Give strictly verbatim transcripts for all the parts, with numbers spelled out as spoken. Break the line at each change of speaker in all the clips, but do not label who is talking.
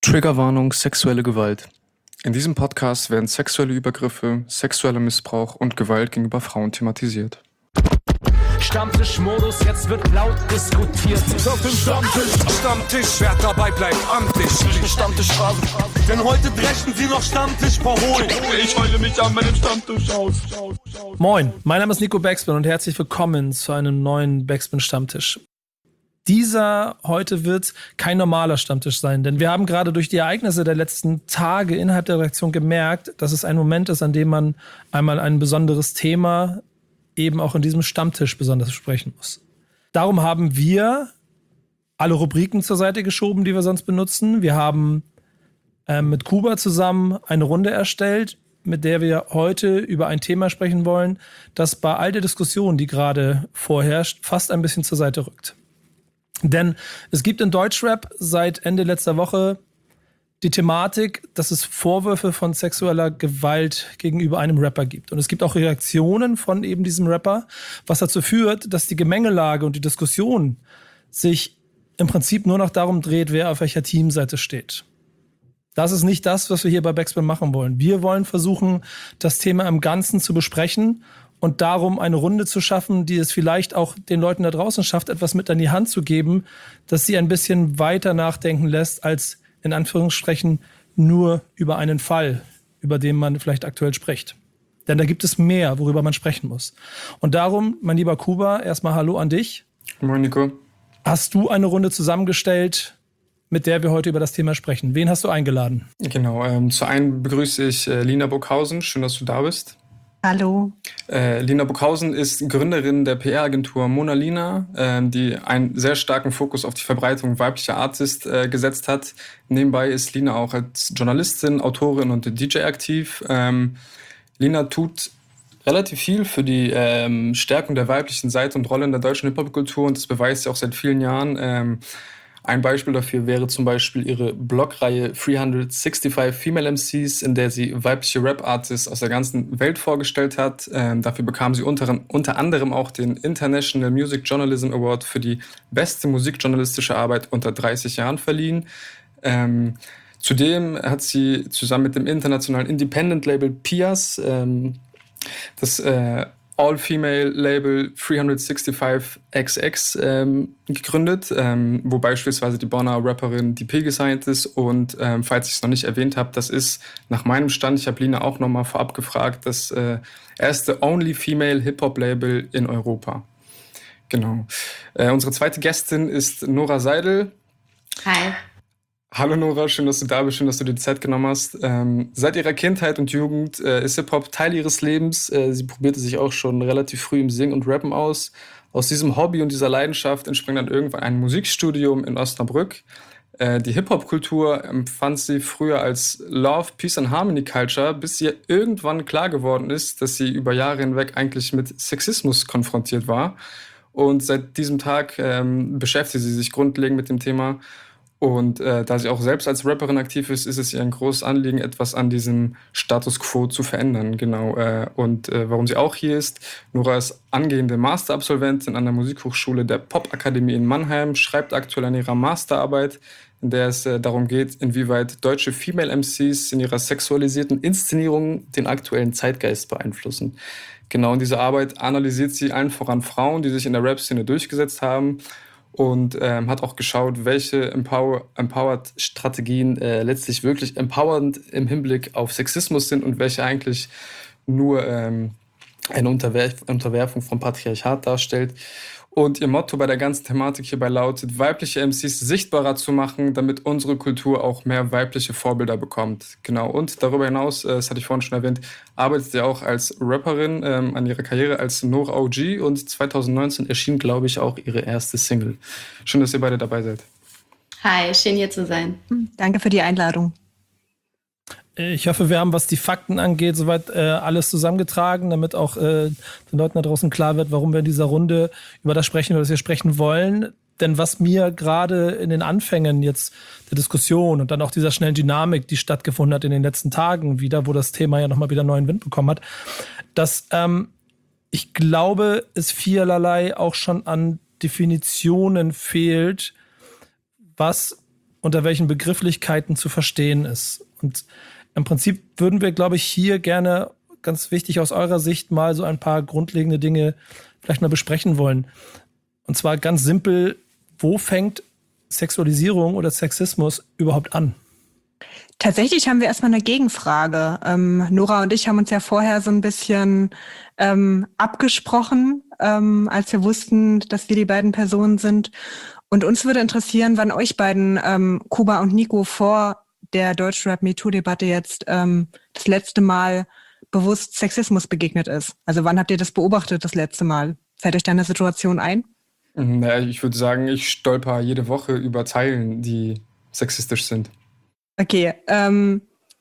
Triggerwarnung: sexuelle Gewalt. In diesem Podcast werden sexuelle Übergriffe, sexueller Missbrauch und Gewalt gegenüber Frauen thematisiert.
Stammtischmodus, jetzt wird laut diskutiert. Auf dem Stammtisch, Stammtisch, wer dabei bleibt, amtlich. Stammtisch Phase, denn heute brechen sie noch Stammtisch verholen. Ich heule mich an meinem Stammtisch aus.
Moin, mein Name ist Nico Backspin und herzlich willkommen zu einem neuen Backspin Stammtisch. Dieser heute wird kein normaler Stammtisch sein, denn wir haben gerade durch die Ereignisse der letzten Tage innerhalb der Redaktion gemerkt, dass es ein Moment ist, an dem man einmal ein besonderes Thema eben auch in diesem Stammtisch besonders besprechen muss. Darum haben wir alle Rubriken zur Seite geschoben, die wir sonst benutzen. Wir haben äh, mit Kuba zusammen eine Runde erstellt, mit der wir heute über ein Thema sprechen wollen, das bei all der Diskussion, die gerade vorherrscht, fast ein bisschen zur Seite rückt. Denn es gibt in Deutschrap seit Ende letzter Woche die Thematik, dass es Vorwürfe von sexueller Gewalt gegenüber einem Rapper gibt. Und es gibt auch Reaktionen von eben diesem Rapper, was dazu führt, dass die Gemengelage und die Diskussion sich im Prinzip nur noch darum dreht, wer auf welcher Teamseite steht. Das ist nicht das, was wir hier bei Backspin machen wollen. Wir wollen versuchen, das Thema im Ganzen zu besprechen und darum eine Runde zu schaffen, die es vielleicht auch den Leuten da draußen schafft, etwas mit an die Hand zu geben, dass sie ein bisschen weiter nachdenken lässt, als in Anführungsstrichen nur über einen Fall, über den man vielleicht aktuell spricht. Denn da gibt es mehr, worüber man sprechen muss. Und darum, mein lieber Kuba, erstmal Hallo an dich.
Moin Nico.
Hast du eine Runde zusammengestellt, mit der wir heute über das Thema sprechen? Wen hast du eingeladen?
Genau, ähm, zu einem begrüße ich äh, Lina Burghausen. Schön, dass du da bist.
Hallo.
Äh, Lina Burghausen ist Gründerin der P R-Agentur Mona Lina, äh, die einen sehr starken Fokus auf die Verbreitung weiblicher Artists äh, gesetzt hat. Nebenbei ist Lina auch als Journalistin, Autorin und D J aktiv. Ähm, Lina tut relativ viel für die ähm, Stärkung der weiblichen Seite und Rolle in der deutschen Hip-Hop-Kultur und das beweist sie auch seit vielen Jahren. Ähm, Ein Beispiel dafür wäre zum Beispiel ihre Blogreihe dreihundertfünfundsechzig Female M Cs, in der sie weibliche Rap-Artists aus der ganzen Welt vorgestellt hat. Ähm, dafür bekam sie unter, unter anderem auch den International Music Journalism Award für die beste musikjournalistische Arbeit unter dreißig Jahren verliehen. Ähm, zudem hat sie zusammen mit dem internationalen Independent-Label Pias ähm, das äh, All-Female-Label dreihundertfünfundsechzig X X ähm, gegründet, ähm, wo beispielsweise die Bonner Rapperin D P gesigned ist. Und ähm, falls ich es noch nicht erwähnt habe, das ist nach meinem Stand, ich habe Lina auch nochmal vorab gefragt, das äh, erste Only-Female-Hip-Hop-Label in Europa. Genau. Äh, unsere zweite Gästin ist Nora Seidel.
Hi.
Hallo Nora, schön, dass du da bist, schön, dass du dir die Zeit genommen hast. Ähm, seit ihrer Kindheit und Jugend äh, ist Hip-Hop Teil ihres Lebens. Äh, sie probierte sich auch schon relativ früh im Singen und Rappen aus. Aus diesem Hobby und dieser Leidenschaft entsprang dann irgendwann ein Musikstudium in Osnabrück. Äh, die Hip-Hop-Kultur empfand sie früher als Love, Peace and Harmony Culture, bis ihr irgendwann klar geworden ist, dass sie über Jahre hinweg eigentlich mit Sexismus konfrontiert war. Und seit diesem Tag ähm, beschäftigt sie sich grundlegend mit dem Thema. Und äh, da sie auch selbst als Rapperin aktiv ist, ist es ihr ein großes Anliegen, etwas an diesem Status quo zu verändern. Genau. Äh, und äh, warum sie auch hier ist: Nora ist angehende Masterabsolventin an der Musikhochschule der Popakademie in Mannheim, schreibt aktuell an ihrer Masterarbeit, in der es äh, darum geht, inwieweit deutsche Female M Cs in ihrer sexualisierten Inszenierung den aktuellen Zeitgeist beeinflussen. Genau in dieser Arbeit analysiert sie allen voran Frauen, die sich in der Rap-Szene durchgesetzt haben. Und ähm, hat auch geschaut, welche Empower- Empowered-Strategien äh, letztlich wirklich empowernd im Hinblick auf Sexismus sind und welche eigentlich nur ähm, eine Unterwerf- Unterwerfung vom Patriarchat darstellt. Und ihr Motto bei der ganzen Thematik hierbei lautet, weibliche M Cs sichtbarer zu machen, damit unsere Kultur auch mehr weibliche Vorbilder bekommt. Genau. Und darüber hinaus, äh, das hatte ich vorhin schon erwähnt, arbeitet sie auch als Rapperin ähm, an ihrer Karriere als Nora O G und zwanzig neunzehn erschien, glaube ich, auch ihre erste Single. Schön, dass ihr beide dabei seid.
Hi, schön hier zu sein.
Danke für die Einladung.
Ich hoffe, wir haben, was die Fakten angeht, soweit äh, alles zusammengetragen, damit auch äh, den Leuten da draußen klar wird, warum wir in dieser Runde über das sprechen, über das wir sprechen wollen. Denn was mir gerade in den Anfängen jetzt der Diskussion und dann auch dieser schnellen Dynamik, die stattgefunden hat in den letzten Tagen wieder, wo das Thema ja nochmal wieder neuen Wind bekommen hat, dass ähm, ich glaube, es vielerlei auch schon an Definitionen fehlt, was unter welchen Begrifflichkeiten zu verstehen ist. Und im Prinzip würden wir, glaube ich, hier gerne, ganz wichtig aus eurer Sicht, mal so ein paar grundlegende Dinge vielleicht mal besprechen wollen. Und zwar ganz simpel, wo fängt Sexualisierung oder Sexismus überhaupt an?
Tatsächlich haben wir erstmal eine Gegenfrage. Ähm, Nora und ich haben uns ja vorher so ein bisschen ähm, abgesprochen, ähm, als wir wussten, dass wir die beiden Personen sind. Und uns würde interessieren, wann euch beiden, ähm, Kuba und Nico, vor der Deutschrap-MeToo-Debatte jetzt ähm, das letzte Mal bewusst Sexismus begegnet ist. Also wann habt ihr das beobachtet das letzte Mal? Fällt euch da eine Situation ein?
Naja, ich würde sagen, ich stolper jede Woche über Zeilen, die sexistisch sind.
Okay, ähm,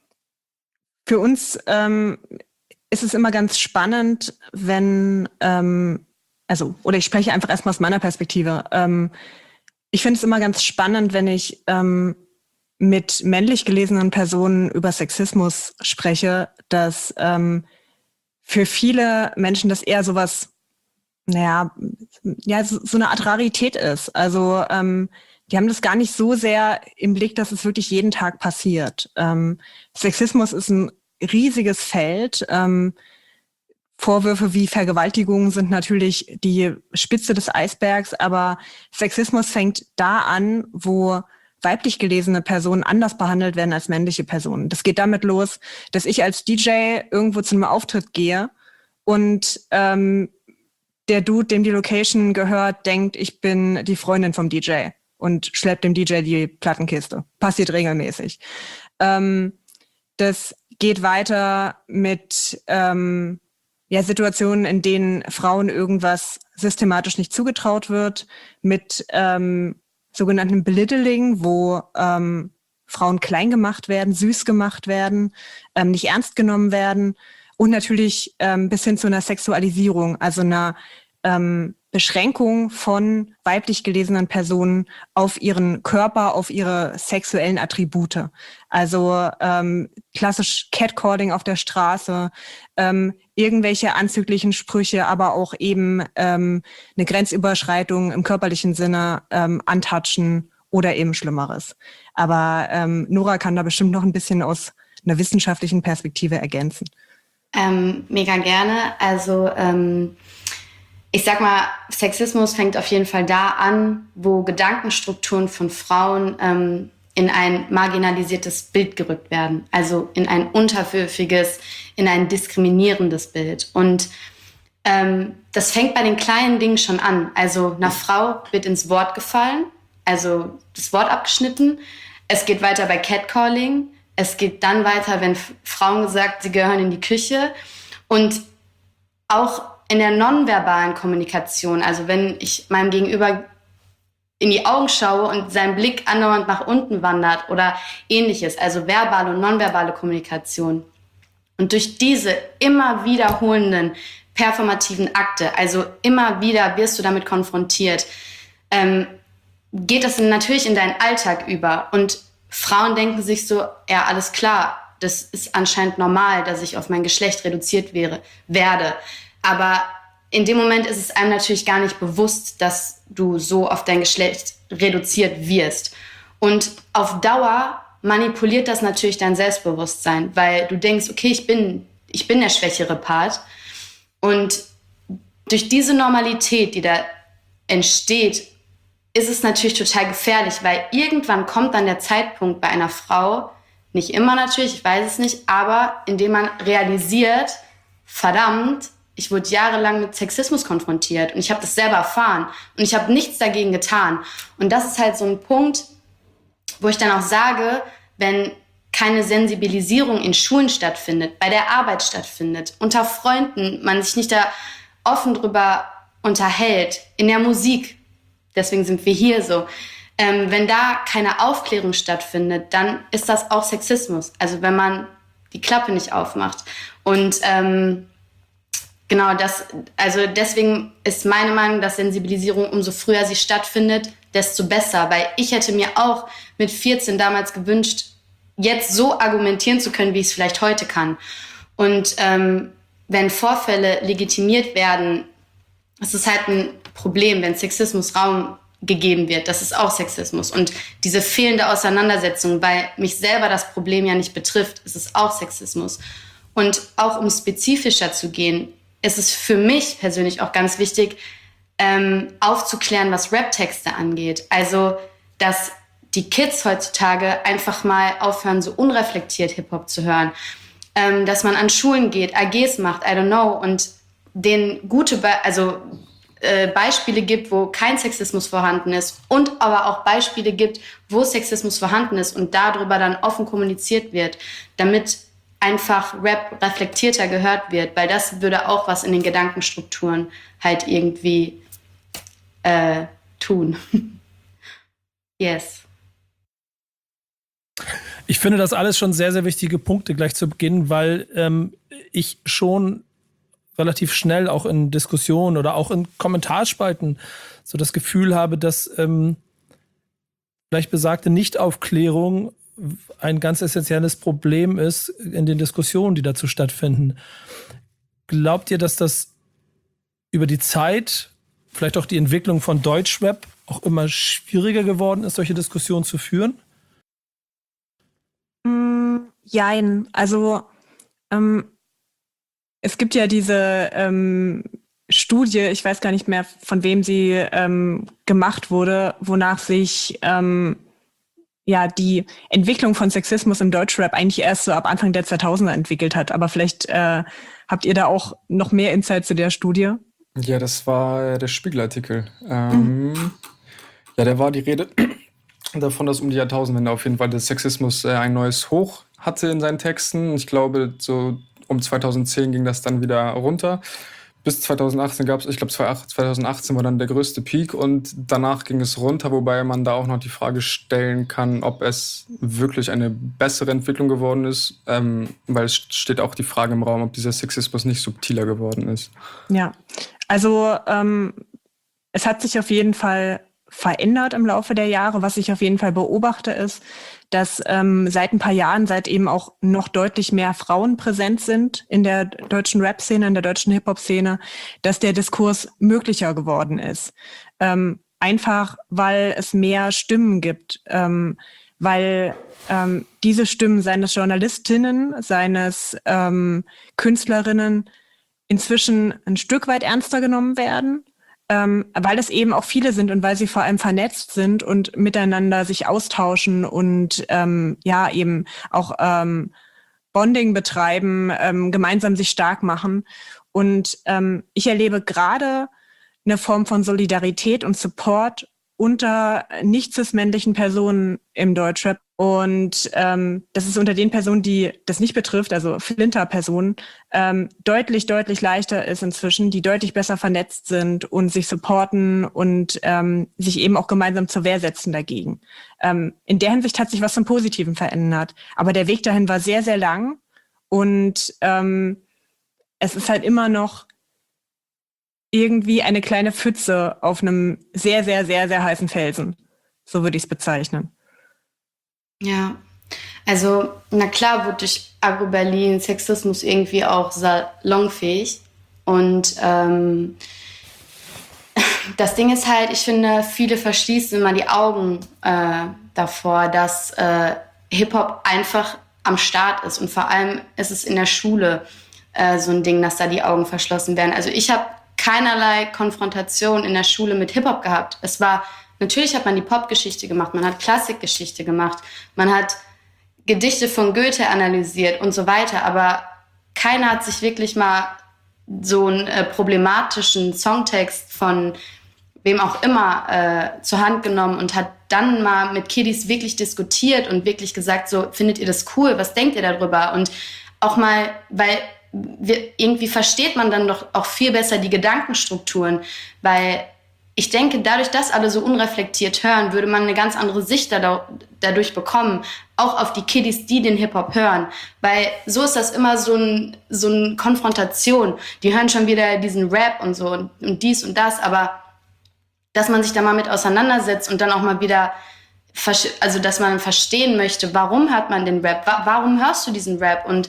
für uns ähm, ist es immer ganz spannend, wenn, ähm, also, oder ich spreche einfach erstmal aus meiner Perspektive. Ähm, ich finde es immer ganz spannend, wenn ich ähm, mit männlich gelesenen Personen über Sexismus spreche, dass ähm, für viele Menschen das eher sowas, naja, ja, so, so eine Art Rarität ist. Also, ähm, die haben das gar nicht so sehr im Blick, dass es wirklich jeden Tag passiert. Ähm, Sexismus ist ein riesiges Feld. Ähm, Vorwürfe wie Vergewaltigungen sind natürlich die Spitze des Eisbergs, aber Sexismus fängt da an, wo weiblich gelesene Personen anders behandelt werden als männliche Personen. Das geht damit los, dass ich als D J irgendwo zu einem Auftritt gehe und ähm, der Dude, dem die Location gehört, denkt, ich bin die Freundin vom D J. Und schleppt dem D J die Plattenkiste. Passiert regelmäßig. Ähm, das geht weiter mit ähm, ja, Situationen, in denen Frauen irgendwas systematisch nicht zugetraut wird, mit ähm, sogenannten Belittling, wo ähm, Frauen klein gemacht werden, süß gemacht werden, ähm, nicht ernst genommen werden und natürlich ähm, bis hin zu einer Sexualisierung, also einer ähm, Beschränkung von weiblich gelesenen Personen auf ihren Körper, auf ihre sexuellen Attribute. Also ähm, klassisch Catcalling auf der Straße, ähm, irgendwelche anzüglichen Sprüche, aber auch eben ähm, eine Grenzüberschreitung im körperlichen Sinne, ähm, antatschen oder eben Schlimmeres. Aber ähm, Nora kann da bestimmt noch ein bisschen aus einer wissenschaftlichen Perspektive ergänzen.
Ähm, mega gerne. Also ähm Ich sag mal, Sexismus fängt auf jeden Fall da an, wo Gedankenstrukturen von Frauen ähm, in ein marginalisiertes Bild gerückt werden. Also in ein unterwürfiges, in ein diskriminierendes Bild. Und ähm, das fängt bei den kleinen Dingen schon an. Also einer Frau wird ins Wort gefallen, also das Wort abgeschnitten. Es geht weiter bei Catcalling. Es geht dann weiter, wenn F- Frauen gesagt, sie gehören in die Küche. Und auch in der nonverbalen Kommunikation, also wenn ich meinem Gegenüber in die Augen schaue und sein Blick andauernd nach unten wandert oder ähnliches, also verbale und nonverbale Kommunikation. Und durch diese immer wiederholenden performativen Akte, also immer wieder wirst du damit konfrontiert, ähm, geht das natürlich in deinen Alltag über. Und Frauen denken sich so, ja, alles klar, das ist anscheinend normal, dass ich auf mein Geschlecht reduziert wäre, werde. Aber in dem Moment ist es einem natürlich gar nicht bewusst, dass du so auf dein Geschlecht reduziert wirst. Und auf Dauer manipuliert das natürlich dein Selbstbewusstsein, weil du denkst, okay, ich bin, ich bin der schwächere Part. Und durch diese Normalität, die da entsteht, ist es natürlich total gefährlich, weil irgendwann kommt dann der Zeitpunkt bei einer Frau, nicht immer natürlich, ich weiß es nicht, aber indem man realisiert, verdammt, ich wurde jahrelang mit Sexismus konfrontiert und ich habe das selber erfahren und ich habe nichts dagegen getan. Und das ist halt so ein Punkt, wo ich dann auch sage, wenn keine Sensibilisierung in Schulen stattfindet, bei der Arbeit stattfindet, unter Freunden, man sich nicht da offen drüber unterhält, in der Musik, deswegen sind wir hier so, ähm, wenn da keine Aufklärung stattfindet, dann ist das auch Sexismus. Also wenn man die Klappe nicht aufmacht. Und ähm, Genau, das, also deswegen ist meine Meinung, dass Sensibilisierung, umso früher sie stattfindet, desto besser. Weil ich hätte mir auch mit vierzehn damals gewünscht, jetzt so argumentieren zu können, wie ich es vielleicht heute kann. Und ähm, wenn Vorfälle legitimiert werden, ist es halt ein Problem, wenn Sexismus Raum gegeben wird. Das ist auch Sexismus. Und diese fehlende Auseinandersetzung, weil mich selber das Problem ja nicht betrifft, ist es auch Sexismus. Und auch um spezifischer zu gehen, ist es für mich persönlich auch ganz wichtig, ähm, aufzuklären, was Rap-Texte angeht. Also, dass die Kids heutzutage einfach mal aufhören, so unreflektiert Hip-Hop zu hören. Ähm, dass man an Schulen geht, A Gs macht, I don't know, und denen gute, Be- also äh, Beispiele gibt, wo kein Sexismus vorhanden ist und aber auch Beispiele gibt, wo Sexismus vorhanden ist und darüber dann offen kommuniziert wird, damit einfach Rap reflektierter gehört wird, weil das würde auch was in den Gedankenstrukturen halt irgendwie äh, tun. Yes.
Ich finde das alles schon sehr, sehr wichtige Punkte gleich zu Beginn, weil ähm, ich schon relativ schnell auch in Diskussionen oder auch in Kommentarspalten so das Gefühl habe, dass ähm, vielleicht besagte Nichtaufklärung ein ganz essentielles Problem ist in den Diskussionen, die dazu stattfinden. Glaubt ihr, dass das über die Zeit, vielleicht auch die Entwicklung von Deutschrap, auch immer schwieriger geworden ist, solche Diskussionen zu führen?
Jein, also ähm, es gibt ja diese ähm, Studie, ich weiß gar nicht mehr, von wem sie ähm, gemacht wurde, wonach sich ähm, ja die Entwicklung von Sexismus im Deutschrap eigentlich erst so ab Anfang der zweitausender entwickelt hat. Aber vielleicht äh, habt ihr da auch noch mehr Insight zu der Studie?
Ja, das war der Spiegelartikel. Ähm, mhm. Ja, da war die Rede davon, dass um die Jahrtausendwende auf jeden Fall der Sexismus äh, ein neues Hoch hatte in seinen Texten. Ich glaube, so um zweitausendzehn ging das dann wieder runter. Bis zweitausendachtzehn gab es, ich glaube zweitausendachtzehn war dann der größte Peak und danach ging es runter, wobei man da auch noch die Frage stellen kann, ob es wirklich eine bessere Entwicklung geworden ist, ähm, weil es steht auch die Frage im Raum, ob dieser Sexismus nicht subtiler geworden ist.
Ja, also ähm, es hat sich auf jeden Fall verändert im Laufe der Jahre. Was ich auf jeden Fall beobachte, ist, dass ähm, seit ein paar Jahren, seit eben auch noch deutlich mehr Frauen präsent sind in der deutschen Rap-Szene, in der deutschen Hip-Hop-Szene, dass der Diskurs möglicher geworden ist. Ähm, einfach, weil es mehr Stimmen gibt, ähm, weil ähm, diese Stimmen seines Journalistinnen, seines ähm, Künstlerinnen inzwischen ein Stück weit ernster genommen werden. Ähm, weil es eben auch viele sind und weil sie vor allem vernetzt sind und miteinander sich austauschen und ähm, ja eben auch ähm, Bonding betreiben, ähm, gemeinsam sich stark machen. Und ähm, ich erlebe gerade eine Form von Solidarität und Support unter nicht-cis-männlichen Personen im Deutschrap. Und ähm, das ist unter den Personen, die das nicht betrifft, also Flinter-Personen, ähm, deutlich, deutlich leichter ist inzwischen, die deutlich besser vernetzt sind und sich supporten und ähm, sich eben auch gemeinsam zur Wehr setzen dagegen. Ähm, in der Hinsicht hat sich was zum Positiven verändert. Aber der Weg dahin war sehr, sehr lang und ähm, es ist halt immer noch irgendwie eine kleine Pfütze auf einem sehr, sehr, sehr, sehr heißen Felsen. So würde ich es bezeichnen.
Ja, also na klar wird durch Agro-Berlin Sexismus irgendwie auch salonfähig. Und ähm, das Ding ist halt, ich finde, viele verschließen immer die Augen äh, davor, dass äh, Hip-Hop einfach am Start ist. Und vor allem ist es in der Schule äh, so ein Ding, dass da die Augen verschlossen werden. Also ich habe keinerlei Konfrontation in der Schule mit Hip-Hop gehabt. Es war, natürlich hat man die Popgeschichte gemacht, man hat Klassikgeschichte gemacht, man hat Gedichte von Goethe analysiert und so weiter, aber keiner hat sich wirklich mal so einen äh, problematischen Songtext von wem auch immer äh, zur Hand genommen und hat dann mal mit Kiddies wirklich diskutiert und wirklich gesagt, so, findet ihr das cool, was denkt ihr darüber? Und auch mal, weil wir, irgendwie versteht man dann doch auch viel besser die Gedankenstrukturen, weil ich denke, dadurch, dass alle so unreflektiert hören, würde man eine ganz andere Sicht dadurch bekommen, auch auf die Kiddies, die den Hip-Hop hören. Weil so ist das immer so ein, so eine Konfrontation. Die hören schon wieder diesen Rap und so und, und dies und das, aber dass man sich da mal mit auseinandersetzt und dann auch mal wieder, also dass man verstehen möchte, warum hört man den Rap, warum hörst du diesen Rap und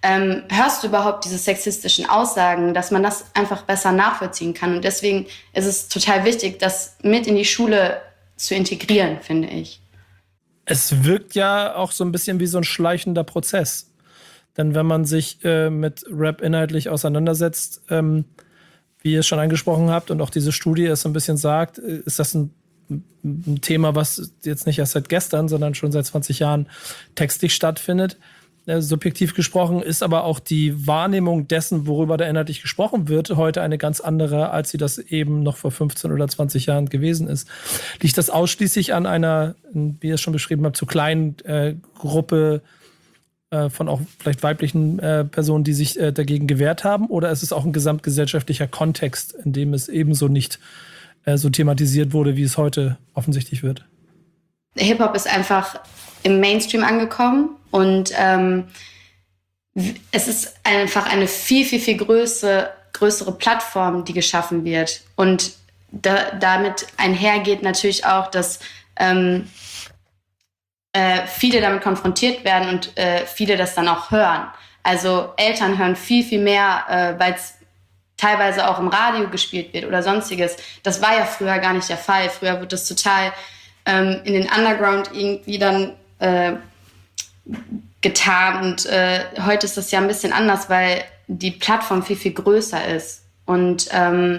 ähm, hörst du überhaupt diese sexistischen Aussagen, dass man das einfach besser nachvollziehen kann. Und deswegen ist es total wichtig, das mit in die Schule zu integrieren, finde ich.
Es wirkt ja auch so ein bisschen wie so ein schleichender Prozess. Denn wenn man sich äh, mit Rap inhaltlich auseinandersetzt, ähm, wie ihr es schon angesprochen habt und auch diese Studie es so ein bisschen sagt, ist das ein, ein Thema, was jetzt nicht erst seit gestern, sondern schon seit zwanzig Jahren textlich stattfindet. Äh, subjektiv gesprochen ist aber auch die Wahrnehmung dessen, worüber da inhaltlich gesprochen wird, heute eine ganz andere, als sie das eben noch vor fünfzehn oder zwanzig Jahren gewesen ist. Liegt das ausschließlich an einer, wie ihr es schon beschrieben habt, zu kleinen äh, Gruppe von auch vielleicht weiblichen äh, Personen, die sich äh, dagegen gewehrt haben? Oder ist es auch ein gesamtgesellschaftlicher Kontext, in dem es ebenso nicht äh, so thematisiert wurde, wie es heute offensichtlich wird?
Hip-Hop ist einfach im Mainstream angekommen und ähm, es ist einfach eine viel, viel, viel größere, größere Plattform, die geschaffen wird. Und da, damit einhergeht natürlich auch, dass ähm, Äh, viele damit konfrontiert werden und äh, viele das dann auch hören. Also Eltern hören viel, viel mehr, äh, weil es teilweise auch im Radio gespielt wird oder sonstiges. Das war ja früher gar nicht der Fall. Früher wird das total ähm, in den Underground irgendwie dann äh, getan. Und äh, heute ist das ja ein bisschen anders, weil die Plattform viel, viel größer ist. Und ähm,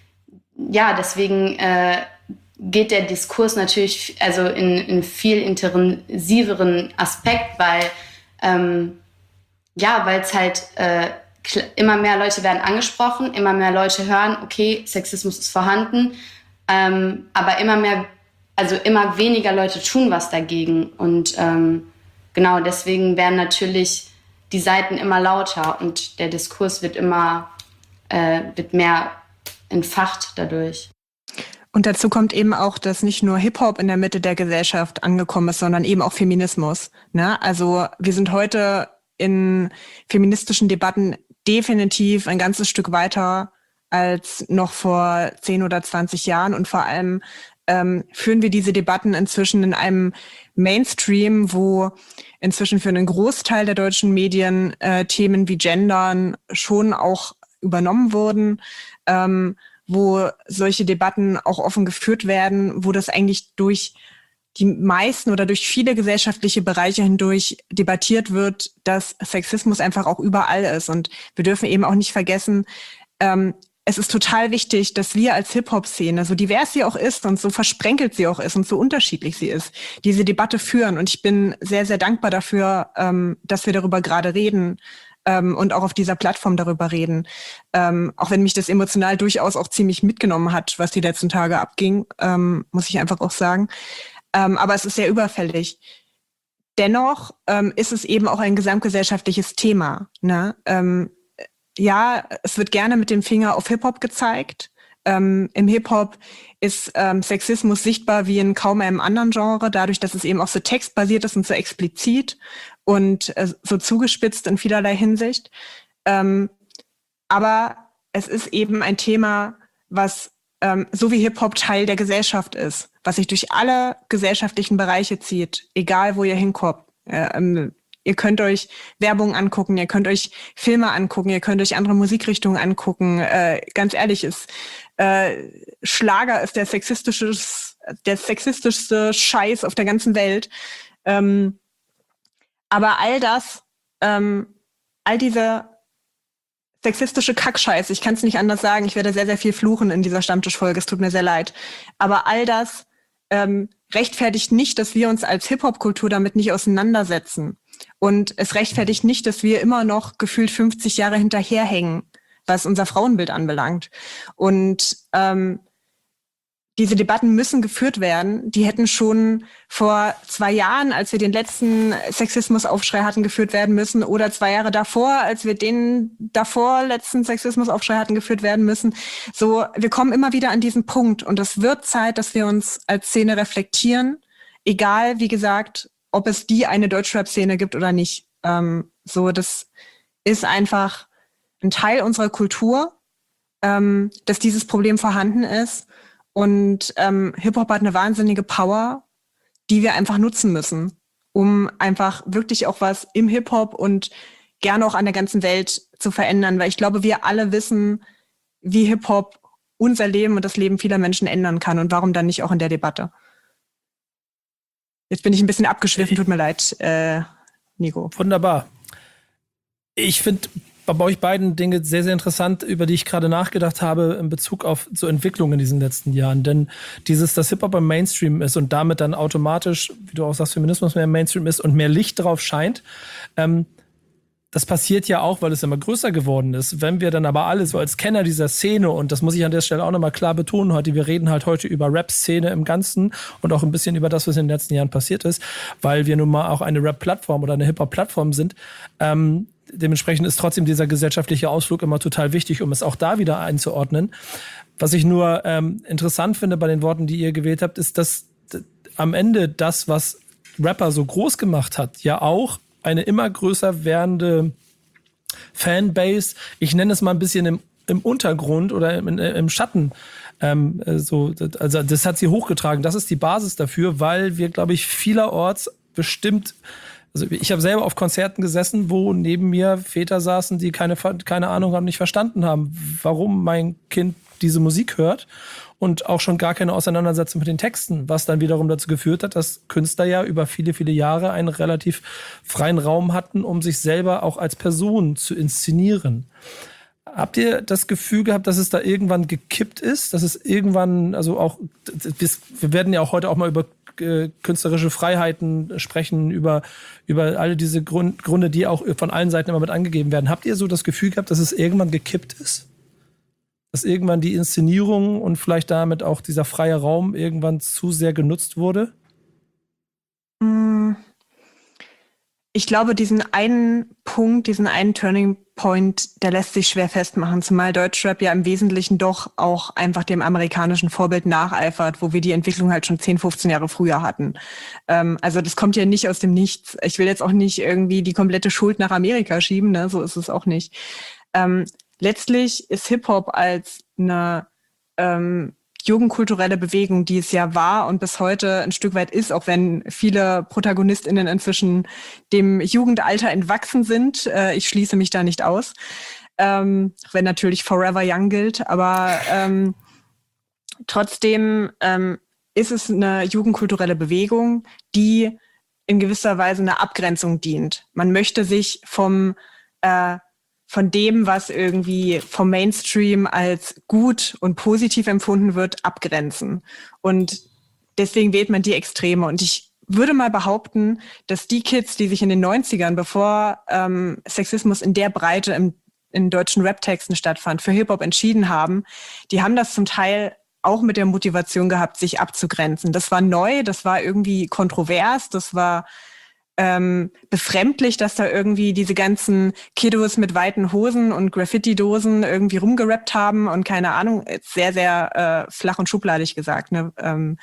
ja, deswegen äh, geht der Diskurs natürlich also in, in viel intensiveren Aspekt, weil ähm, ja, weil es halt äh, immer mehr Leute werden angesprochen, immer mehr Leute hören, okay, Sexismus ist vorhanden, ähm, aber immer mehr, also immer weniger Leute tun was dagegen und ähm, genau deswegen werden natürlich die Seiten immer lauter und der Diskurs wird immer äh, wird mehr entfacht dadurch.
Und dazu kommt eben auch, dass nicht nur Hip-Hop in der Mitte der Gesellschaft angekommen ist, sondern eben auch Feminismus. Ne? Also wir sind heute in feministischen Debatten definitiv ein ganzes Stück weiter als noch vor zehn oder zwanzig Jahren. Und vor allem ähm, führen wir diese Debatten inzwischen in einem Mainstream, wo inzwischen für einen Großteil der deutschen Medien äh, Themen wie Gendern schon auch übernommen wurden. Ähm, wo solche Debatten auch offen geführt werden, wo das eigentlich durch die meisten oder durch viele gesellschaftliche Bereiche hindurch debattiert wird, dass Sexismus einfach auch überall ist. Und wir dürfen eben auch nicht vergessen, ähm, es ist total wichtig, dass wir als Hip-Hop-Szene, so divers sie auch ist und so versprenkelt sie auch ist und so unterschiedlich sie ist, diese Debatte führen. Und ich bin sehr, sehr dankbar dafür, ähm, dass wir darüber gerade reden, Ähm, und auch auf dieser Plattform darüber reden. Ähm, auch wenn mich das emotional durchaus auch ziemlich mitgenommen hat, was die letzten Tage abging, ähm, muss ich einfach auch sagen. Ähm, aber es ist sehr überfällig. Dennoch ähm, ist es eben auch ein gesamtgesellschaftliches Thema. Ne? Ähm, ja, es wird gerne mit dem Finger auf Hip-Hop gezeigt. Ähm, Im Hip-Hop ist ähm, Sexismus sichtbar wie in kaum einem anderen Genre, dadurch, dass es eben auch so textbasiert ist und so explizit und äh, so zugespitzt in vielerlei Hinsicht. Ähm, aber es ist eben ein Thema, was ähm, so wie Hip-Hop Teil der Gesellschaft ist, was sich durch alle gesellschaftlichen Bereiche zieht, egal wo ihr hinkommt. Äh, ähm, Ihr könnt euch Werbung angucken, ihr könnt euch Filme angucken, ihr könnt euch andere Musikrichtungen angucken. Äh, ganz ehrlich, ist äh, Schlager ist der sexistische, der sexistischste Scheiß auf der ganzen Welt. Ähm, aber all das, ähm, all diese sexistische Kackscheiß, ich kann es nicht anders sagen, ich werde sehr, sehr viel fluchen in dieser Stammtischfolge, es tut mir sehr leid. Aber all das ähm, rechtfertigt nicht, dass wir uns als Hip-Hop-Kultur damit nicht auseinandersetzen. Und es rechtfertigt nicht, dass wir immer noch gefühlt fünfzig Jahre hinterherhängen, was unser Frauenbild anbelangt. Und ähm, diese Debatten müssen geführt werden. Die hätten schon vor zwei Jahren, als wir den letzten Sexismusaufschrei hatten, geführt werden müssen. Oder zwei Jahre davor, als wir den davor letzten Sexismusaufschrei hatten, geführt werden müssen. So, wir kommen immer wieder an diesen Punkt. Und es wird Zeit, dass wir uns als Szene reflektieren. Egal, wie gesagt, ob es die eine Deutschrap-Szene gibt oder nicht. Ähm, so, das ist einfach ein Teil unserer Kultur, ähm, dass dieses Problem vorhanden ist. Und ähm, Hip-Hop hat eine wahnsinnige Power, die wir einfach nutzen müssen, um einfach wirklich auch was im Hip-Hop und gerne auch an der ganzen Welt zu verändern, weil ich glaube, wir alle wissen, wie Hip-Hop unser Leben und das Leben vieler Menschen ändern kann und warum dann nicht auch in der Debatte. Jetzt bin ich ein bisschen abgeschwiffen, tut mir leid, äh, Nico.
Wunderbar. Ich finde bei euch beiden Dinge sehr, sehr interessant, über die ich gerade nachgedacht habe in Bezug auf so Entwicklungen in diesen letzten Jahren. Denn dieses, dass Hip-Hop im Mainstream ist und damit dann automatisch, wie du auch sagst, Feminismus mehr im Mainstream ist und mehr Licht drauf scheint, ähm, das passiert ja auch, weil es immer größer geworden ist. Wenn wir dann aber alle so als Kenner dieser Szene, und das muss ich an der Stelle auch nochmal klar betonen heute, wir reden halt heute über Rap-Szene im Ganzen und auch ein bisschen über das, was in den letzten Jahren passiert ist, weil wir nun mal auch eine Rap-Plattform oder eine Hip-Hop-Plattform sind. Ähm, dementsprechend ist trotzdem dieser gesellschaftliche Ausflug immer total wichtig, um es auch da wieder einzuordnen. Was ich nur ähm, interessant finde bei den Worten, die ihr gewählt habt, ist, dass d- am Ende das, was Rapper so groß gemacht hat, ja auch eine immer größer werdende Fanbase, ich nenne es mal ein bisschen im, im Untergrund oder im, im Schatten, ähm, so, also das hat sie hochgetragen. Das ist die Basis dafür, weil wir, glaube ich, vielerorts bestimmt, also ich habe selber auf Konzerten gesessen, wo neben mir Väter saßen, die keine, keine Ahnung haben, nicht verstanden haben, warum mein Kind diese Musik hört. Und auch schon gar keine Auseinandersetzung mit den Texten, was dann wiederum dazu geführt hat, dass Künstler ja über viele, viele Jahre einen relativ freien Raum hatten, um sich selber auch als Person zu inszenieren. Habt ihr das Gefühl gehabt, dass es da irgendwann gekippt ist? Dass es irgendwann, also auch, wir werden ja auch heute auch mal über äh, künstlerische Freiheiten sprechen, über, über alle diese Grund, Gründe, die auch von allen Seiten immer mit angegeben werden. Habt ihr so das Gefühl gehabt, dass es irgendwann gekippt ist? Dass irgendwann die Inszenierung und vielleicht damit auch dieser freie Raum irgendwann zu sehr genutzt wurde?
Ich glaube, diesen einen Punkt, diesen einen Turning Point, der lässt sich schwer festmachen, zumal Deutschrap ja im Wesentlichen doch auch einfach dem amerikanischen Vorbild nacheifert, wo wir die Entwicklung halt schon zehn, fünfzehn Jahre früher hatten. Ähm, also das kommt ja nicht aus dem Nichts. Ich will jetzt auch nicht irgendwie die komplette Schuld nach Amerika schieben, ne? So ist es auch nicht. Ähm, Letztlich ist Hip-Hop als eine ähm, jugendkulturelle Bewegung, die es ja war und bis heute ein Stück weit ist, auch wenn viele ProtagonistInnen inzwischen dem Jugendalter entwachsen sind. Äh, ich schließe mich da nicht aus. Ähm, wenn natürlich Forever Young gilt, aber ähm, trotzdem ähm, ist es eine jugendkulturelle Bewegung, die in gewisser Weise eine Abgrenzung dient. Man möchte sich vom äh, von dem, was irgendwie vom Mainstream als gut und positiv empfunden wird, abgrenzen. Und deswegen wählt man die Extreme. Und ich würde mal behaupten, dass die Kids, die sich in den neunzigern, bevor ähm, Sexismus in der Breite im, in deutschen Rap-Texten stattfand, für Hip-Hop entschieden haben, die haben das zum Teil auch mit der Motivation gehabt, sich abzugrenzen. Das war neu, das war irgendwie kontrovers, das war Ähm, befremdlich, dass da irgendwie diese ganzen Kiddos mit weiten Hosen und Graffiti-Dosen irgendwie rumgerappt haben und keine Ahnung, sehr, sehr äh, flach und schubladig gesagt. Ne? Ähm,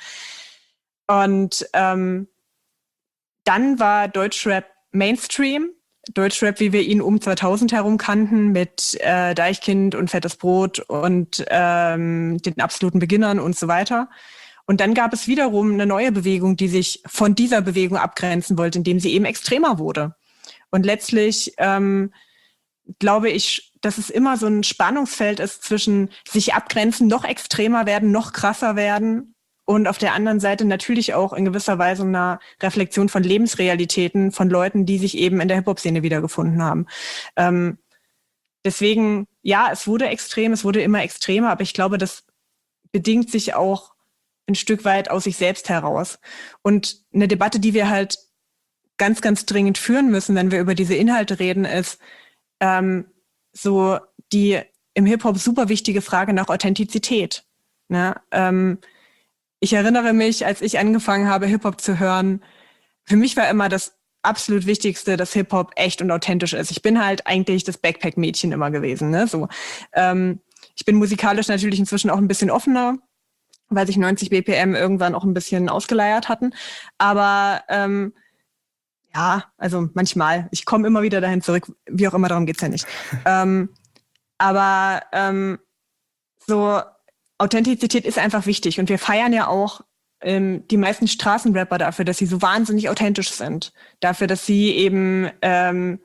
und ähm, dann war Deutschrap Mainstream. Deutschrap, wie wir ihn um zweitausend herum kannten, mit äh, Deichkind und Fettes Brot und ähm, den absoluten Beginnern und so weiter. Und dann gab es wiederum eine neue Bewegung, die sich von dieser Bewegung abgrenzen wollte, indem sie eben extremer wurde. Und letztlich ähm, glaube ich, dass es immer so ein Spannungsfeld ist zwischen sich abgrenzen, noch extremer werden, noch krasser werden und auf der anderen Seite natürlich auch in gewisser Weise eine Reflexion von Lebensrealitäten von Leuten, die sich eben in der Hip-Hop-Szene wiedergefunden haben. Ähm, deswegen, ja, es wurde extrem, es wurde immer extremer, aber ich glaube, das bedingt sich auch ein Stück weit aus sich selbst heraus. Und eine Debatte, die wir halt ganz, ganz dringend führen müssen, wenn wir über diese Inhalte reden, ist ähm, so die im Hip-Hop super wichtige Frage nach Authentizität. Ne? Ähm, ich erinnere mich, als ich angefangen habe, Hip-Hop zu hören, für mich war immer das absolut Wichtigste, dass Hip-Hop echt und authentisch ist. Ich bin halt eigentlich das Backpack-Mädchen immer gewesen. Ne? So, ähm, ich bin musikalisch natürlich inzwischen auch ein bisschen offener, weil sich neunzig B P M irgendwann auch ein bisschen ausgeleiert hatten. Aber ähm, ja, also manchmal. Ich komme immer wieder dahin zurück. Wie auch immer, darum geht's ja nicht. ähm, aber ähm, so Authentizität ist einfach wichtig. Und wir feiern ja auch ähm, die meisten Straßenrapper dafür, dass sie so wahnsinnig authentisch sind. Dafür, dass sie eben ähm,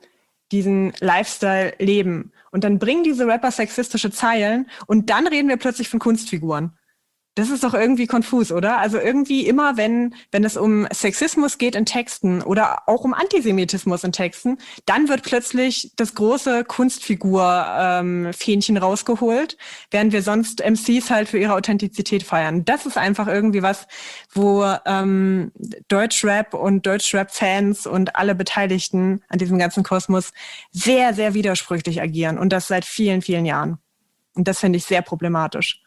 diesen Lifestyle leben. Und dann bringen diese Rapper sexistische Zeilen und dann reden wir plötzlich von Kunstfiguren. Das ist doch irgendwie konfus, oder? Also irgendwie immer, wenn wenn es um Sexismus geht in Texten oder auch um Antisemitismus in Texten, dann wird plötzlich das große Kunstfigur-Fähnchen ähm, rausgeholt, während wir sonst M Cs halt für ihre Authentizität feiern. Das ist einfach irgendwie was, wo ähm, Deutschrap und Deutschrap-Fans und alle Beteiligten an diesem ganzen Kosmos sehr, sehr widersprüchlich agieren. Und das seit vielen, vielen Jahren. Und das finde ich sehr problematisch.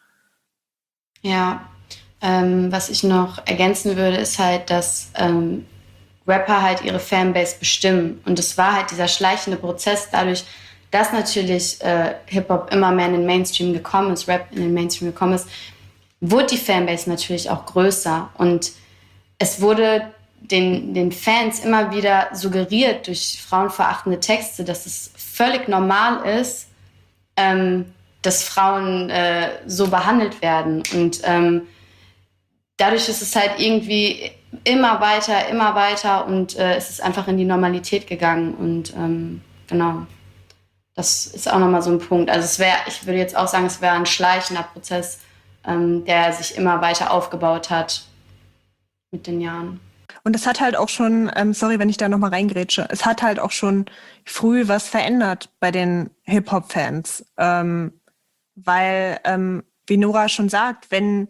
Ja, ähm, was ich noch ergänzen würde, ist halt, dass ähm, Rapper halt ihre Fanbase bestimmen. Und es war halt dieser schleichende Prozess dadurch, dass natürlich äh, Hip-Hop immer mehr in den Mainstream gekommen ist, Rap in den Mainstream gekommen ist, wurde die Fanbase natürlich auch größer. Und es wurde den, den Fans immer wieder suggeriert durch frauenverachtende Texte, dass es völlig normal ist, ähm, dass Frauen äh, so behandelt werden. Und ähm, dadurch ist es halt irgendwie immer weiter, immer weiter und äh, es ist einfach in die Normalität gegangen. Und ähm, genau, das ist auch nochmal so ein Punkt. Also es wäre, ich würde jetzt auch sagen, es wäre ein schleichender Prozess, ähm, der sich immer weiter aufgebaut hat mit den Jahren.
Und es hat halt auch schon, ähm, sorry, wenn ich da nochmal reingrätsche, es hat halt auch schon früh was verändert bei den Hip-Hop-Fans. Ähm, Weil, ähm, wie Nora schon sagt, wenn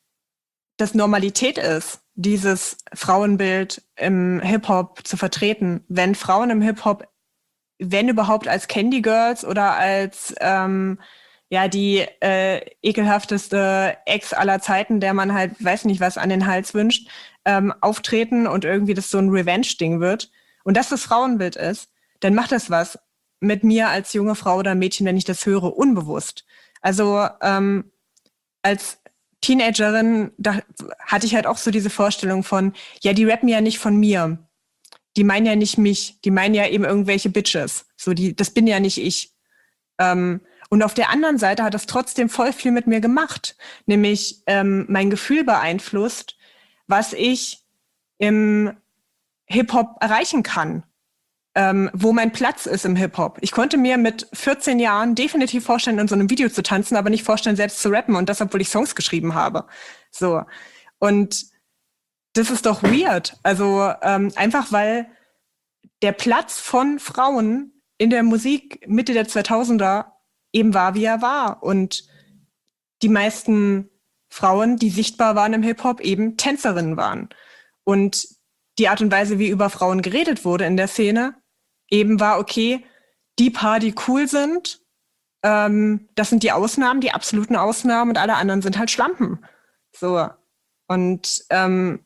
das Normalität ist, dieses Frauenbild im Hip-Hop zu vertreten, wenn Frauen im Hip-Hop, wenn überhaupt als Candy Girls oder als ähm, ja die äh, ekelhafteste Ex aller Zeiten, der man halt weiß nicht was an den Hals wünscht, ähm, auftreten und irgendwie das so ein Revenge-Ding wird und das das Frauenbild ist, dann macht das was mit mir als junge Frau oder Mädchen, wenn ich das höre, unbewusst. Also ähm, als Teenagerin da hatte ich halt auch so diese Vorstellung von, ja, die rappen ja nicht von mir. Die meinen ja nicht mich. Die meinen ja eben irgendwelche Bitches. So, die, das bin ja nicht ich. Ähm, und auf der anderen Seite hat das trotzdem voll viel mit mir gemacht. Nämlich ähm, mein Gefühl beeinflusst, was ich im Hip-Hop erreichen kann. Ähm, wo mein Platz ist im Hip-Hop. Ich konnte mir mit vierzehn Jahren definitiv vorstellen, in so einem Video zu tanzen, aber nicht vorstellen, selbst zu rappen und das, obwohl ich Songs geschrieben habe. So. Und das ist doch weird. Also ähm, einfach, weil der Platz von Frauen in der Musik Mitte der zweitausender eben war, wie er war. Und die meisten Frauen, die sichtbar waren im Hip-Hop, eben Tänzerinnen waren. Und die Art und Weise, wie über Frauen geredet wurde in der Szene, eben war, okay, die paar, die cool sind, ähm, das sind die Ausnahmen, die absoluten Ausnahmen und alle anderen sind halt Schlampen. So. Und ähm,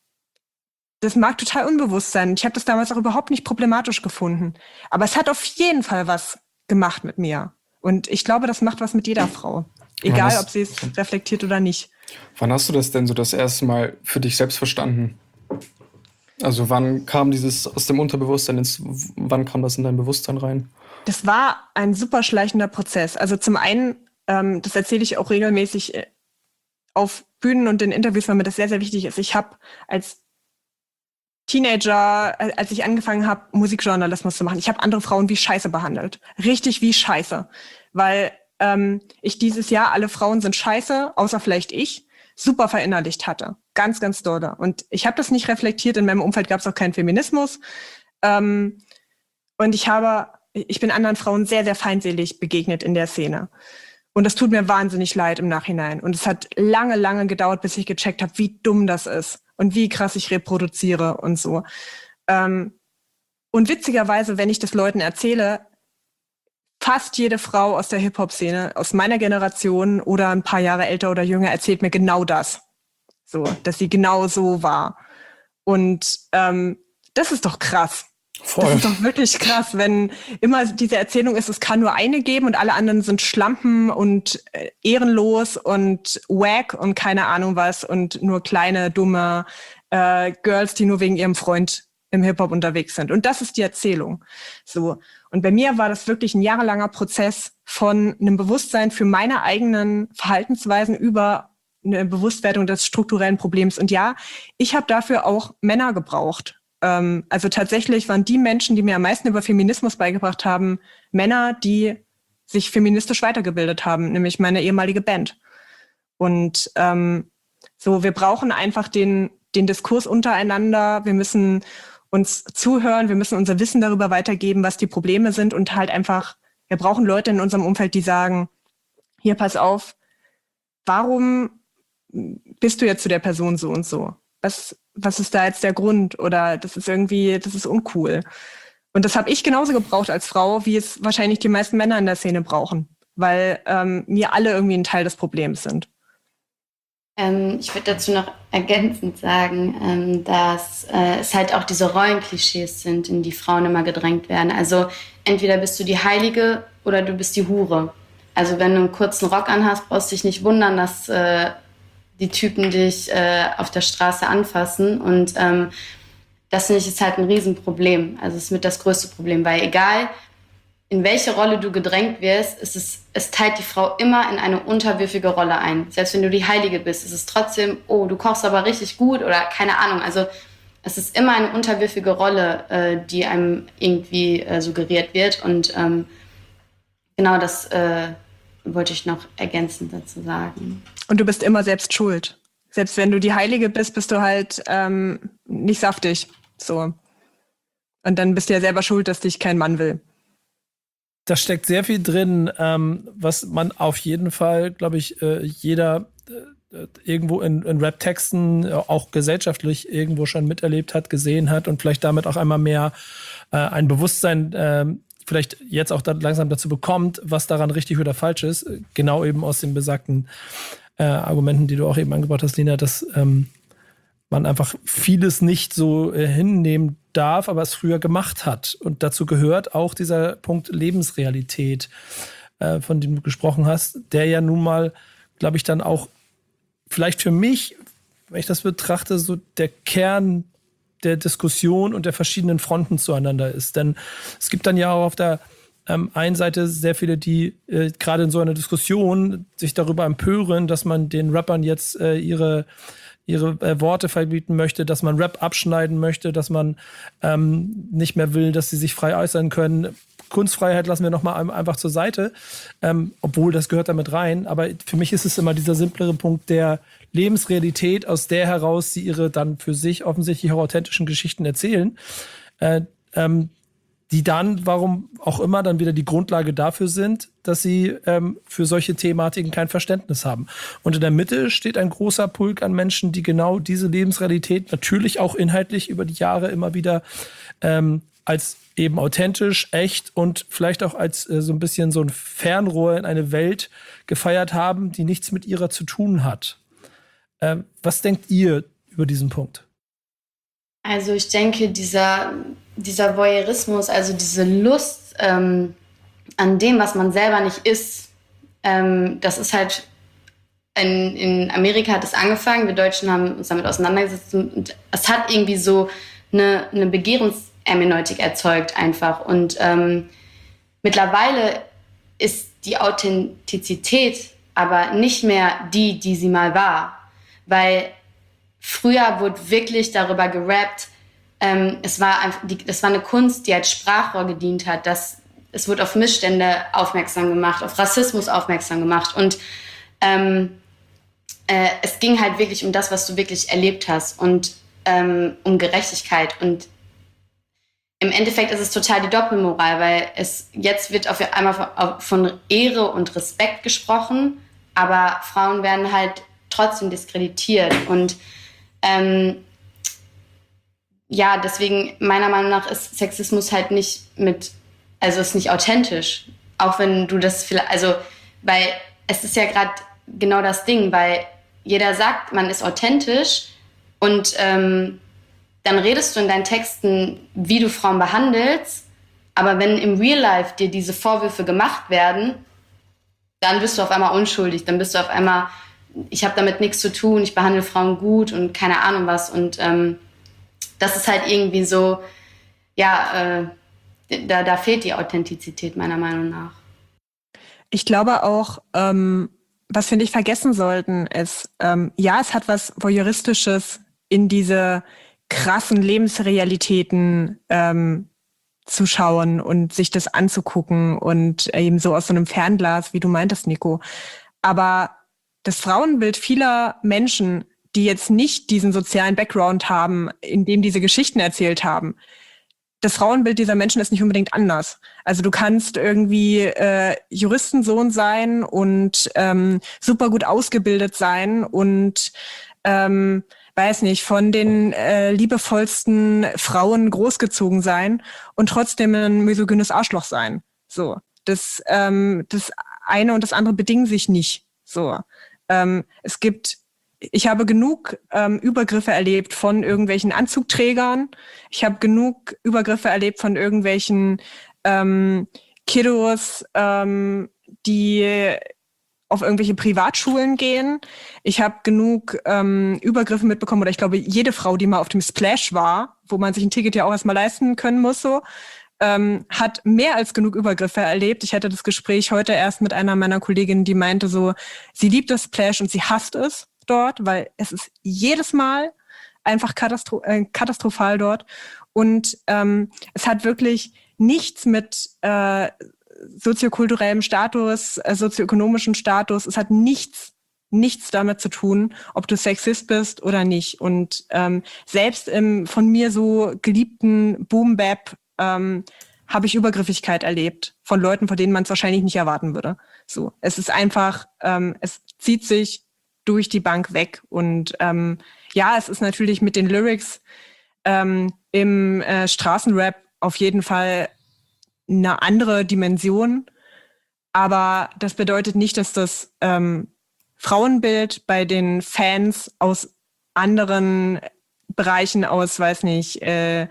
das mag total unbewusst sein. Ich habe das damals auch überhaupt nicht problematisch gefunden. Aber es hat auf jeden Fall was gemacht mit mir. Und ich glaube, das macht was mit jeder Frau. Egal,
hast,
ob sie es reflektiert oder nicht.
Wann hast du das denn so das erste Mal für dich selbst verstanden? Also wann kam dieses aus dem Unterbewusstsein ins, wann kam das in dein Bewusstsein rein?
Das war ein super schleichender Prozess. Also zum einen, ähm, das erzähle ich auch regelmäßig äh, auf Bühnen und in Interviews, weil mir das sehr, sehr wichtig ist. Ich habe als Teenager, äh, als ich angefangen habe, Musikjournalismus zu machen, ich habe andere Frauen wie Scheiße behandelt. Richtig wie Scheiße. Weil ähm, ich dieses Jahr, alle Frauen sind scheiße, außer vielleicht ich, super verinnerlicht hatte. Ganz, ganz doll. Und ich habe das nicht reflektiert. In meinem Umfeld gab es auch keinen Feminismus. Ähm, und ich habe, ich bin anderen Frauen sehr, sehr feindselig begegnet in der Szene. Und das tut mir wahnsinnig leid im Nachhinein. Und es hat lange, lange gedauert, bis ich gecheckt habe, wie dumm das ist und wie krass ich reproduziere und so. Ähm, und witzigerweise, wenn ich das Leuten erzähle, fast jede Frau aus der Hip-Hop-Szene, aus meiner Generation oder ein paar Jahre älter oder jünger, erzählt mir genau das. So, dass sie genau so war. Und ähm, das ist doch krass. Voll. Das ist doch wirklich krass, wenn immer diese Erzählung ist, es kann nur eine geben und alle anderen sind Schlampen und äh, ehrenlos und wack und keine Ahnung was und nur kleine, dumme äh, Girls, die nur wegen ihrem Freund im Hip-Hop unterwegs sind. Und das ist die Erzählung. So. Und bei mir war das wirklich ein jahrelanger Prozess von einem Bewusstsein für meine eigenen Verhaltensweisen über eine Bewusstwerdung des strukturellen Problems. Und ja, ich habe dafür auch Männer gebraucht. Ähm, also tatsächlich waren die Menschen, die mir am meisten über Feminismus beigebracht haben, Männer, die sich feministisch weitergebildet haben, nämlich meine ehemalige Band. Und ähm, so, wir brauchen einfach den, den Diskurs untereinander. Wir müssen uns zuhören, wir müssen unser Wissen darüber weitergeben, was die Probleme sind und halt einfach, wir brauchen Leute in unserem Umfeld, die sagen, hier, pass auf, warum bist du jetzt zu der Person so und so? Was, was ist da jetzt der Grund? Oder das ist irgendwie, das ist uncool. Und das habe ich genauso gebraucht als Frau, wie es wahrscheinlich die meisten Männer in der Szene brauchen, weil ähm, wir alle irgendwie ein Teil des Problems sind.
Ähm, ich würde dazu noch ergänzend sagen, ähm, dass äh, es halt auch diese Rollenklischees sind, in die Frauen immer gedrängt werden. Also entweder bist du die Heilige oder du bist die Hure. Also wenn du einen kurzen Rock anhast, brauchst du dich nicht wundern, dass äh, die Typen dich äh, auf der Straße anfassen. Und ähm, das finde ich ist halt ein Riesenproblem. Also es ist mit das größte Problem, weil egal in welche Rolle du gedrängt wirst, ist es, es teilt die Frau immer in eine unterwürfige Rolle ein. Selbst wenn du die Heilige bist, ist es trotzdem, oh, du kochst aber richtig gut oder keine Ahnung. Also es ist immer eine unterwürfige Rolle, äh, die einem irgendwie äh, suggeriert wird. Und ähm, genau das äh, wollte ich noch ergänzend dazu sagen.
Und du bist immer selbst schuld. Selbst wenn du die Heilige bist, bist du halt ähm, nicht saftig. So. Und dann bist du ja selber schuld, dass dich kein Mann will.
Da steckt sehr viel drin, ähm, was man auf jeden Fall, glaube ich, äh, jeder äh, irgendwo in, in Rap-Texten, äh, auch gesellschaftlich irgendwo schon miterlebt hat, gesehen hat und vielleicht damit auch einmal mehr äh, ein Bewusstsein äh, vielleicht jetzt auch da langsam dazu bekommt, was daran richtig oder falsch ist. Genau eben aus den besagten äh, Argumenten, die du auch eben angebracht hast, Lina, dass ähm, man einfach vieles nicht so äh, hinnehmen darf, aber es früher gemacht hat. Und dazu gehört auch dieser Punkt Lebensrealität, äh, von dem du gesprochen hast, der ja nun mal, glaube ich, dann auch vielleicht für mich, wenn ich das betrachte, so der Kern der Diskussion und der verschiedenen Fronten zueinander ist. Denn es gibt dann ja auch auf der ähm, einen Seite sehr viele, die äh, gerade in so einer Diskussion sich darüber empören, dass man den Rappern jetzt äh, ihre ihre äh, Worte verbieten möchte, dass man Rap abschneiden möchte, dass man ähm, nicht mehr will, dass sie sich frei äußern können. Kunstfreiheit lassen wir noch mal einfach zur Seite, ähm, obwohl das gehört damit rein. Aber für mich ist es immer dieser simplere Punkt der Lebensrealität, aus der heraus sie ihre dann für sich offensichtlich auch authentischen Geschichten erzählen, äh, ähm, die dann, warum auch immer, dann wieder die Grundlage dafür sind, dass sie ähm, für solche Thematiken kein Verständnis haben. Und in der Mitte steht ein großer Pulk an Menschen, die genau diese Lebensrealität natürlich auch inhaltlich über die Jahre immer wieder ähm, als eben authentisch, echt und vielleicht auch als äh, so ein bisschen so ein Fernrohr in eine Welt gefeiert haben, die nichts mit ihrer zu tun hat. Ähm, was denkt ihr über diesen Punkt?
Also ich denke, dieser, dieser Voyeurismus, also diese Lust ähm, an dem, was man selber nicht ist, ähm, das ist halt, in, in Amerika hat es angefangen, wir Deutschen haben uns damit auseinandergesetzt und es hat irgendwie so eine, eine Begehrenshermeneutik erzeugt einfach. Und ähm, mittlerweile ist die Authentizität aber nicht mehr die, die sie mal war, weil früher wurde wirklich darüber gerappt. Ähm, es war einfach, die, das war eine Kunst, die als Sprachrohr gedient hat. Das, es wurde auf Missstände aufmerksam gemacht, auf Rassismus aufmerksam gemacht. Und ähm, äh, es ging halt wirklich um das, was du wirklich erlebt hast und ähm, um Gerechtigkeit. Und im Endeffekt ist es total die Doppelmoral, weil es jetzt wird auf einmal von, von Ehre und Respekt gesprochen, aber Frauen werden halt trotzdem diskreditiert. Und Ähm, ja, deswegen, meiner Meinung nach, ist Sexismus halt nicht mit, also ist nicht authentisch. Auch wenn du das vielleicht, also, weil es ist ja gerade genau das Ding, weil jeder sagt, man ist authentisch und ähm, dann redest du in deinen Texten, wie du Frauen behandelst, aber wenn im Real Life dir diese Vorwürfe gemacht werden, dann bist du auf einmal unschuldig, dann bist du auf einmal, ich habe damit nichts zu tun, ich behandle Frauen gut und keine Ahnung was. Und ähm, das ist halt irgendwie so, ja, äh, da, da fehlt die Authentizität meiner Meinung nach.
Ich glaube auch, ähm, was wir nicht vergessen sollten, ist, ähm, ja, es hat was Voyeuristisches in diese, krassen Lebensrealitäten ähm, zu schauen und sich das anzugucken und eben so aus so einem Fernglas, wie du meintest, Nico. Aber das Frauenbild vieler Menschen, die jetzt nicht diesen sozialen Background haben, in dem diese Geschichten erzählt haben, das Frauenbild dieser Menschen ist nicht unbedingt anders. Also du kannst irgendwie äh, Juristensohn sein und ähm, super gut ausgebildet sein und ähm, weiß nicht, von den äh, liebevollsten Frauen großgezogen sein und trotzdem ein misogynes Arschloch sein. So, das ähm, das eine und das andere bedingen sich nicht. So, ähm, es gibt Ich habe genug ähm, Übergriffe erlebt von irgendwelchen Anzugträgern. Ich habe genug Übergriffe erlebt von irgendwelchen ähm, Kiddos, ähm, die auf irgendwelche Privatschulen gehen. Ich habe genug ähm, Übergriffe mitbekommen, oder ich glaube, jede Frau, die mal auf dem Splash war, wo man sich ein Ticket ja auch erstmal leisten können muss, so, ähm, hat mehr als genug Übergriffe erlebt. Ich hatte das Gespräch heute erst mit einer meiner Kolleginnen, die meinte so, sie liebt das Splash und sie hasst es dort, weil es ist jedes Mal einfach katastro- äh, katastrophal dort. Und ähm, es hat wirklich nichts mit äh, soziokulturellem Status, äh, sozioökonomischem Status, es hat nichts, nichts damit zu tun, ob du Sexist bist oder nicht. Und ähm, selbst im von mir so geliebten Boom-Bap ähm, habe ich Übergriffigkeit erlebt von Leuten, von denen man es wahrscheinlich nicht erwarten würde. So, es ist einfach, ähm, es zieht sich durch die Bank weg. Und ähm, ja, es ist natürlich mit den Lyrics ähm, im äh, Straßenrap auf jeden Fall eine andere Dimension. Aber das bedeutet nicht, dass das ähm, Frauenbild bei den Fans aus anderen Bereichen, aus, weiß nicht, äh,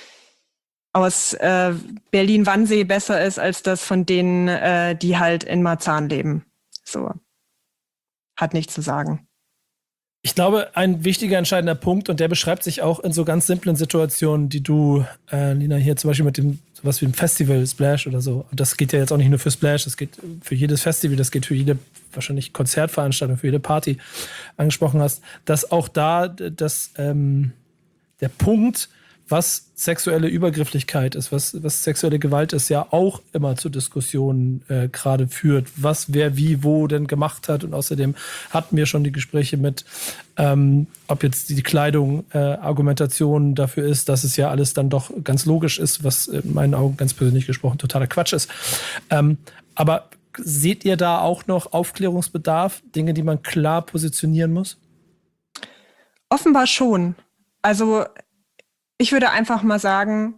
aus äh, Berlin-Wannsee besser ist, als das von denen, äh, die halt in Marzahn leben. So. Hat nichts zu sagen.
Ich glaube, ein wichtiger, entscheidender Punkt, und der beschreibt sich auch in so ganz simplen Situationen, die du, äh, Lina, hier zum Beispiel mit dem, sowas wie ein Festival, Splash oder so. Und das geht ja jetzt auch nicht nur für Splash, das geht für jedes Festival, das geht für jede, wahrscheinlich Konzertveranstaltung, für jede Party angesprochen hast, dass auch da das, ähm, der Punkt, was sexuelle Übergrifflichkeit ist, was, was sexuelle Gewalt ist, ja auch immer zu Diskussionen äh, gerade führt, was wer wie wo denn gemacht hat. Und außerdem hatten wir schon die Gespräche mit, ähm, ob jetzt die Kleidung äh, Argumentation dafür ist, dass es ja alles dann doch ganz logisch ist, was in meinen Augen ganz persönlich gesprochen totaler Quatsch ist. Ähm, aber seht ihr da auch noch Aufklärungsbedarf, Dinge, die man klar positionieren muss?
Offenbar schon. Also ich würde einfach mal sagen,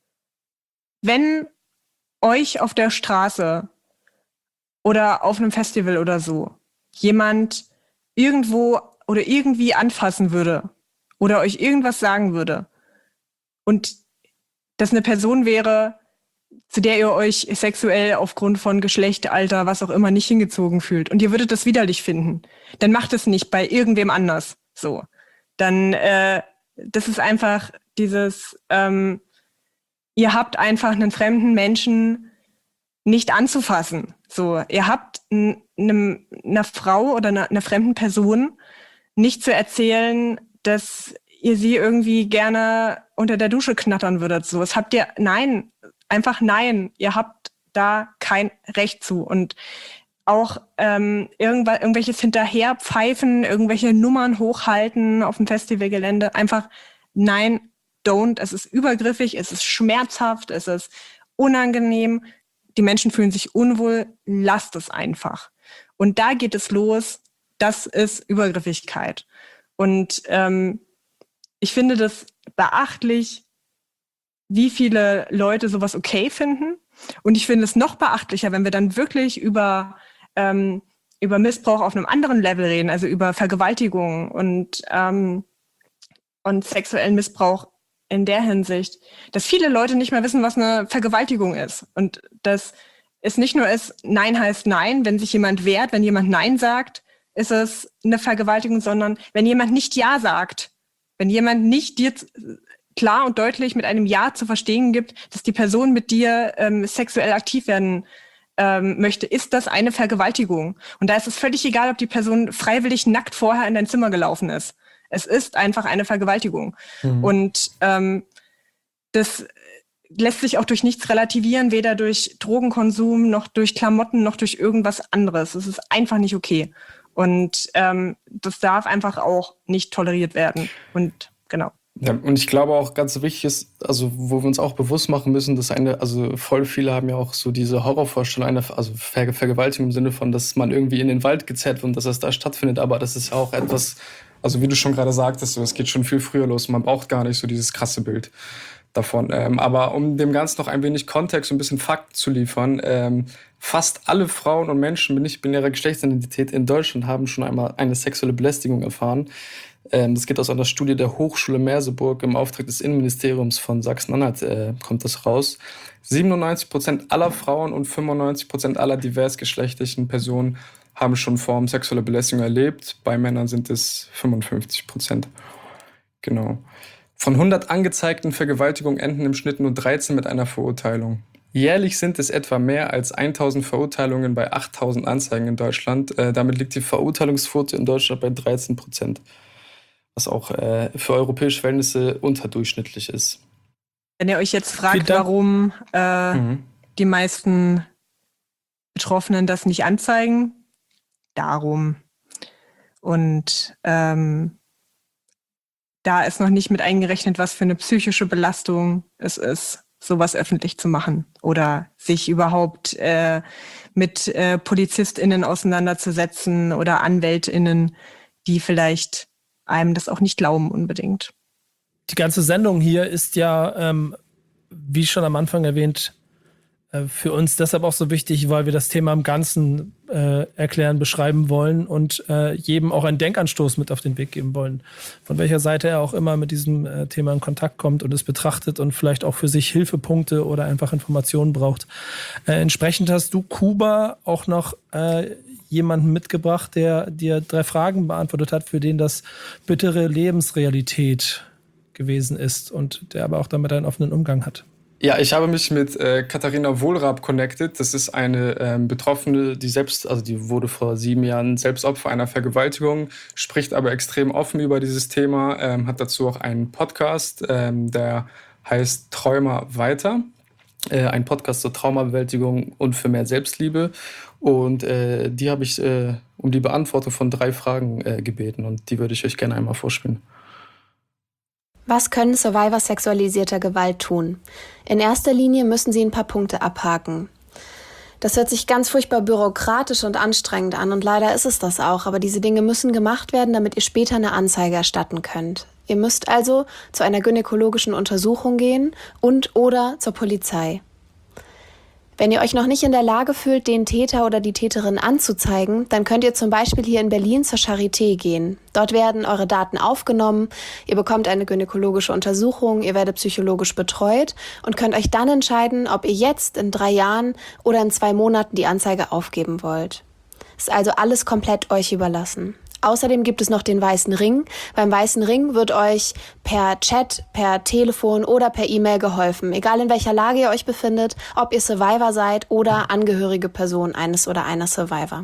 wenn euch auf der Straße oder auf einem Festival oder so jemand irgendwo oder irgendwie anfassen würde oder euch irgendwas sagen würde und das eine Person wäre, zu der ihr euch sexuell aufgrund von Geschlecht, Alter, was auch immer nicht hingezogen fühlt und ihr würdet das widerlich finden, dann macht es nicht bei irgendwem anders. So, dann äh, das ist einfach dieses, ähm, ihr habt einfach einen fremden Menschen nicht anzufassen. So, ihr habt n- n- einer Frau oder einer, einer fremden Person nicht zu erzählen, dass ihr sie irgendwie gerne unter der Dusche knattern würdet. So, das habt ihr, nein, einfach nein. Ihr habt da kein Recht zu. Und auch ähm, irgendwas, irgendwelches Hinterherpfeifen, irgendwelche Nummern hochhalten auf dem Festivalgelände, einfach nein, don't. Es ist übergriffig, es ist schmerzhaft, es ist unangenehm. Die Menschen fühlen sich unwohl, lasst es einfach. Und da geht es los, das ist Übergriffigkeit. Und ähm, ich finde das beachtlich, wie viele Leute sowas okay finden. Und ich finde es noch beachtlicher, wenn wir dann wirklich über, ähm, über Missbrauch auf einem anderen Level reden, also über Vergewaltigung und, ähm, und sexuellen Missbrauch in der Hinsicht, dass viele Leute nicht mehr wissen, was eine Vergewaltigung ist. Und dass es nicht nur ist, Nein heißt Nein, wenn sich jemand wehrt, wenn jemand Nein sagt, ist es eine Vergewaltigung, sondern wenn jemand nicht Ja sagt, wenn jemand nicht dir klar und deutlich mit einem Ja zu verstehen gibt, dass die Person mit dir ähm, sexuell aktiv werden ähm, möchte, ist das eine Vergewaltigung. Und da ist es völlig egal, ob die Person freiwillig nackt vorher in dein Zimmer gelaufen ist. Es ist einfach eine Vergewaltigung.
Mhm.
Und ähm, das lässt sich auch durch nichts relativieren, weder durch Drogenkonsum, noch durch Klamotten, noch durch irgendwas anderes. Es ist einfach nicht okay. Und ähm, das darf einfach auch nicht toleriert werden. Und genau.
Ja, und ich glaube auch ganz wichtig ist, also wo wir uns auch bewusst machen müssen, dass eine, also voll viele haben ja auch so diese Horrorvorstellung einer, also Ver Vergewaltigung im Sinne von, dass man irgendwie in den Wald gezerrt wird und dass das da stattfindet, aber das ist ja auch etwas, also wie du schon gerade sagtest, so, es geht schon viel früher los, man braucht gar nicht so dieses krasse Bild davon. Ähm, aber um dem Ganzen noch ein wenig Kontext und ein bisschen Fakten zu liefern, ähm, fast alle Frauen und Menschen mit nicht-binärer Geschlechtsidentität in Deutschland haben schon einmal eine sexuelle Belästigung erfahren. Ähm, das geht aus einer Studie der Hochschule Merseburg im Auftrag des Innenministeriums von Sachsen-Anhalt, äh, kommt das raus. siebenundneunzig Prozent aller Frauen und fünfundneunzig Prozent aller diversgeschlechtlichen Personen haben schon Formen sexueller Belästigung erlebt. Bei Männern sind es fünfundfünfzig Prozent. Genau. Von hundert angezeigten Vergewaltigungen enden im Schnitt nur dreizehn mit einer Verurteilung. Jährlich sind es etwa mehr als tausend Verurteilungen bei achttausend Anzeigen in Deutschland. Äh, damit liegt die Verurteilungsquote in Deutschland bei dreizehn Prozent, was auch äh, für europäische Verhältnisse unterdurchschnittlich ist.
Wenn ihr euch jetzt fragt, warum äh,
Mhm.
die meisten Betroffenen das nicht anzeigen, darum. Und ähm, da ist noch nicht mit eingerechnet, was für eine psychische Belastung es ist, sowas öffentlich zu machen oder sich überhaupt äh, mit äh, PolizistInnen auseinanderzusetzen oder AnwältInnen, die vielleicht einem das auch nicht glauben unbedingt.
Die ganze Sendung hier ist ja, ähm, wie schon am Anfang erwähnt, äh, für uns deshalb auch so wichtig, weil wir das Thema im Ganzen äh, erklären, beschreiben wollen und äh, jedem auch einen Denkanstoß mit auf den Weg geben wollen. Von welcher Seite er auch immer mit diesem äh, Thema in Kontakt kommt und es betrachtet und vielleicht auch für sich Hilfepunkte oder einfach Informationen braucht. Äh, entsprechend hast du, Kuba, auch noch äh, jemanden mitgebracht, der dir drei Fragen beantwortet hat, für den das bittere Lebensrealität gewesen ist und der aber auch damit einen offenen Umgang hat.
Ja, ich habe mich mit äh, Katharina Wohlrab connected. Das ist eine ähm, Betroffene, die selbst, also die wurde vor sieben Jahren selbst Opfer einer Vergewaltigung, spricht aber extrem offen über dieses Thema, ähm, hat dazu auch einen Podcast, ähm, der heißt Träumer weiter. Äh, ein Podcast zur Traumabewältigung und für mehr Selbstliebe. Und äh, die habe ich äh, um die Beantwortung von drei Fragen äh, gebeten und die würde ich euch gerne einmal vorspielen.
Was können Survivor sexualisierter Gewalt tun? In erster Linie müssen sie ein paar Punkte abhaken. Das hört sich ganz furchtbar bürokratisch und anstrengend an und leider ist es das auch, aber diese Dinge müssen gemacht werden, damit ihr später eine Anzeige erstatten könnt. Ihr müsst also zu einer gynäkologischen Untersuchung gehen und oder zur Polizei. Wenn ihr euch noch nicht in der Lage fühlt, den Täter oder die Täterin anzuzeigen, dann könnt ihr zum Beispiel hier in Berlin zur Charité gehen. Dort werden eure Daten aufgenommen, ihr bekommt eine gynäkologische Untersuchung, ihr werdet psychologisch betreut und könnt euch dann entscheiden, ob ihr jetzt in drei Jahren oder in zwei Monaten die Anzeige aufgeben wollt. Ist also alles komplett euch überlassen. Außerdem gibt es noch den Weißen Ring. Beim Weißen Ring wird euch per Chat, per Telefon oder per E-Mail geholfen. Egal in welcher Lage ihr euch befindet, ob ihr Survivor seid oder angehörige Person eines oder einer Survivor.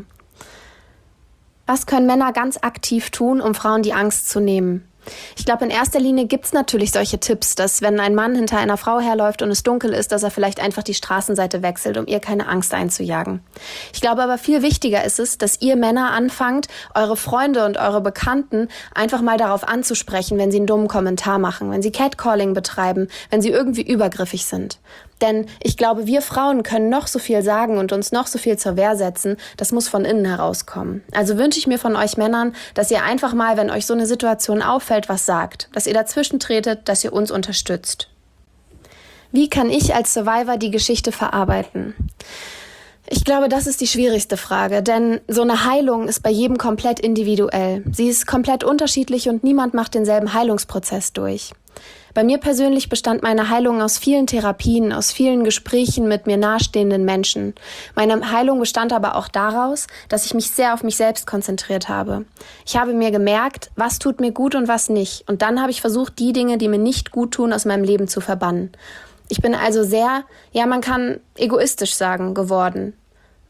Was können Männer ganz aktiv tun, um Frauen die Angst zu nehmen? Ich glaube, in erster Linie gibt's natürlich solche Tipps, dass wenn ein Mann hinter einer Frau herläuft und es dunkel ist, dass er vielleicht einfach die Straßenseite wechselt, um ihr keine Angst einzujagen. Ich glaube aber viel wichtiger ist es, dass ihr Männer anfangt, eure Freunde und eure Bekannten einfach mal darauf anzusprechen, wenn sie einen dummen Kommentar machen, wenn sie Catcalling betreiben, wenn sie irgendwie übergriffig sind. Denn ich glaube, wir Frauen können noch so viel sagen und uns noch so viel zur Wehr setzen, das muss von innen herauskommen. Also wünsche ich mir von euch Männern, dass ihr einfach mal, wenn euch so eine Situation auffällt, was sagt, dass ihr dazwischen tretet, dass ihr uns unterstützt. Wie kann ich als Survivor die Geschichte verarbeiten? Ich glaube, das ist die schwierigste Frage, denn so eine Heilung ist bei jedem komplett individuell. Sie ist komplett unterschiedlich und niemand macht denselben Heilungsprozess durch. Bei mir persönlich bestand meine Heilung aus vielen Therapien, aus vielen Gesprächen mit mir nahestehenden Menschen. Meine Heilung bestand aber auch daraus, dass ich mich sehr auf mich selbst konzentriert habe. Ich habe mir gemerkt, was tut mir gut und was nicht. Und dann habe ich versucht, die Dinge, die mir nicht gut tun, aus meinem Leben zu verbannen. Ich bin also sehr, ja, man kann egoistisch sagen, geworden.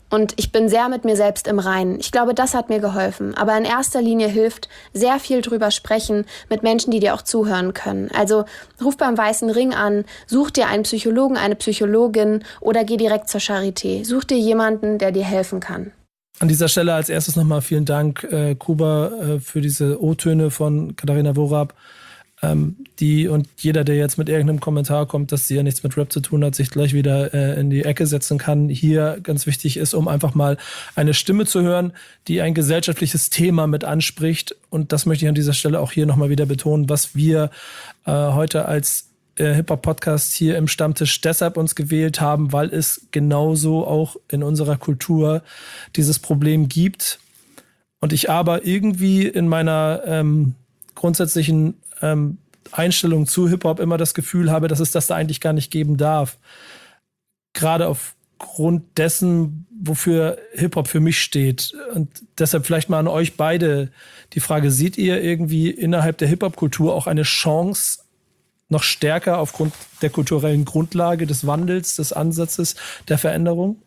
Und ich bin sehr mit mir selbst im Reinen. Ich glaube, das hat mir geholfen. Aber in erster Linie hilft sehr viel drüber sprechen mit Menschen, die dir auch zuhören können. Also ruf beim Weißen Ring an, such dir einen Psychologen, eine Psychologin oder geh direkt zur Charité. Such dir jemanden, der dir helfen kann.
An dieser Stelle als erstes nochmal vielen Dank, äh, Kuba, äh, für diese O-Töne von Katharina Worab. Ähm, die und jeder, der jetzt mit irgendeinem Kommentar kommt, dass sie ja nichts mit Rap zu tun hat, sich gleich wieder äh, in die Ecke setzen kann. Hier ganz wichtig ist, um einfach mal eine Stimme zu hören, die ein gesellschaftliches Thema mit anspricht. Und das möchte ich an dieser Stelle auch hier nochmal wieder betonen, was wir äh, heute als äh, Hip-Hop-Podcast hier im Stammtisch deshalb uns gewählt haben, weil es genauso auch in unserer Kultur dieses Problem gibt. Und ich aber irgendwie in meiner ähm, grundsätzlichen ähm, Einstellung zu Hip-Hop immer das Gefühl habe, dass es das da eigentlich gar nicht geben darf. Gerade aufgrund dessen, wofür Hip-Hop für mich steht. Und deshalb vielleicht mal an euch beide die Frage, seht ihr irgendwie innerhalb der Hip-Hop-Kultur auch eine Chance, noch stärker aufgrund der kulturellen Grundlage, des Wandels, des Ansatzes, der Veränderung?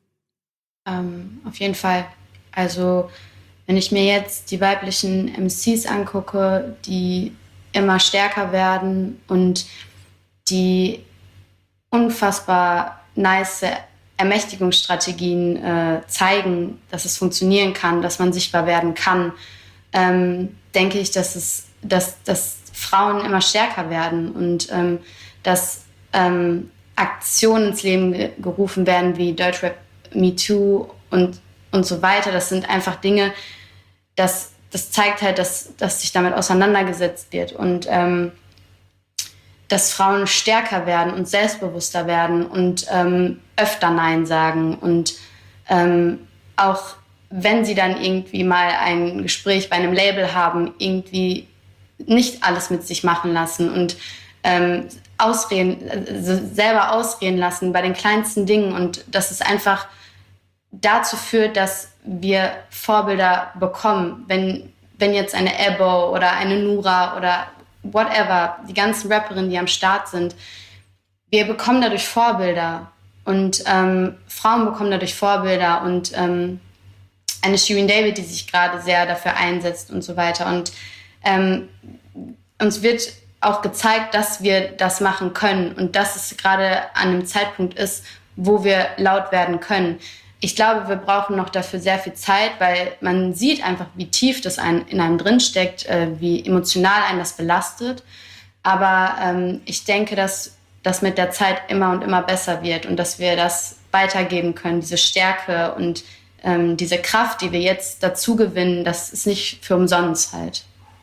Ähm, auf jeden Fall. Also wenn ich mir jetzt die weiblichen M Cs angucke, die immer stärker werden und die unfassbar nice Ermächtigungsstrategien äh, zeigen, dass es funktionieren kann, dass man sichtbar werden kann, ähm, denke ich, dass, es, dass, dass Frauen immer stärker werden und ähm, dass ähm, Aktionen ins Leben ge- gerufen werden wie Deutschrap Me Too und, und so weiter. Das sind einfach Dinge, das, das zeigt halt, dass, dass sich damit auseinandergesetzt wird und ähm, dass Frauen stärker werden und selbstbewusster werden und ähm, öfter Nein sagen und ähm, auch wenn sie dann irgendwie mal ein Gespräch bei einem Label haben, irgendwie nicht alles mit sich machen lassen und ähm, ausreden, also selber ausreden lassen bei den kleinsten Dingen und dass es einfach dazu führt, dass wir Vorbilder bekommen. Wenn, wenn jetzt eine Ebo oder eine Nura oder whatever, die ganzen Rapperinnen, die am Start sind, wir bekommen dadurch Vorbilder und ähm, Frauen bekommen dadurch Vorbilder und ähm, eine Shirin David, die sich gerade sehr dafür einsetzt und so weiter. Und ähm, uns wird auch gezeigt, dass wir das machen können und dass es gerade an einem Zeitpunkt ist, wo wir laut werden können. Ich glaube, wir brauchen noch dafür sehr viel Zeit, weil man sieht einfach, wie tief das ein, in einem drinsteckt, äh, wie emotional einen das belastet. Aber ähm, ich denke, dass das mit der Zeit immer und immer besser wird und dass wir das weitergeben können, diese Stärke und ähm, diese Kraft, die wir jetzt dazu gewinnen, das ist nicht für umsonst halt.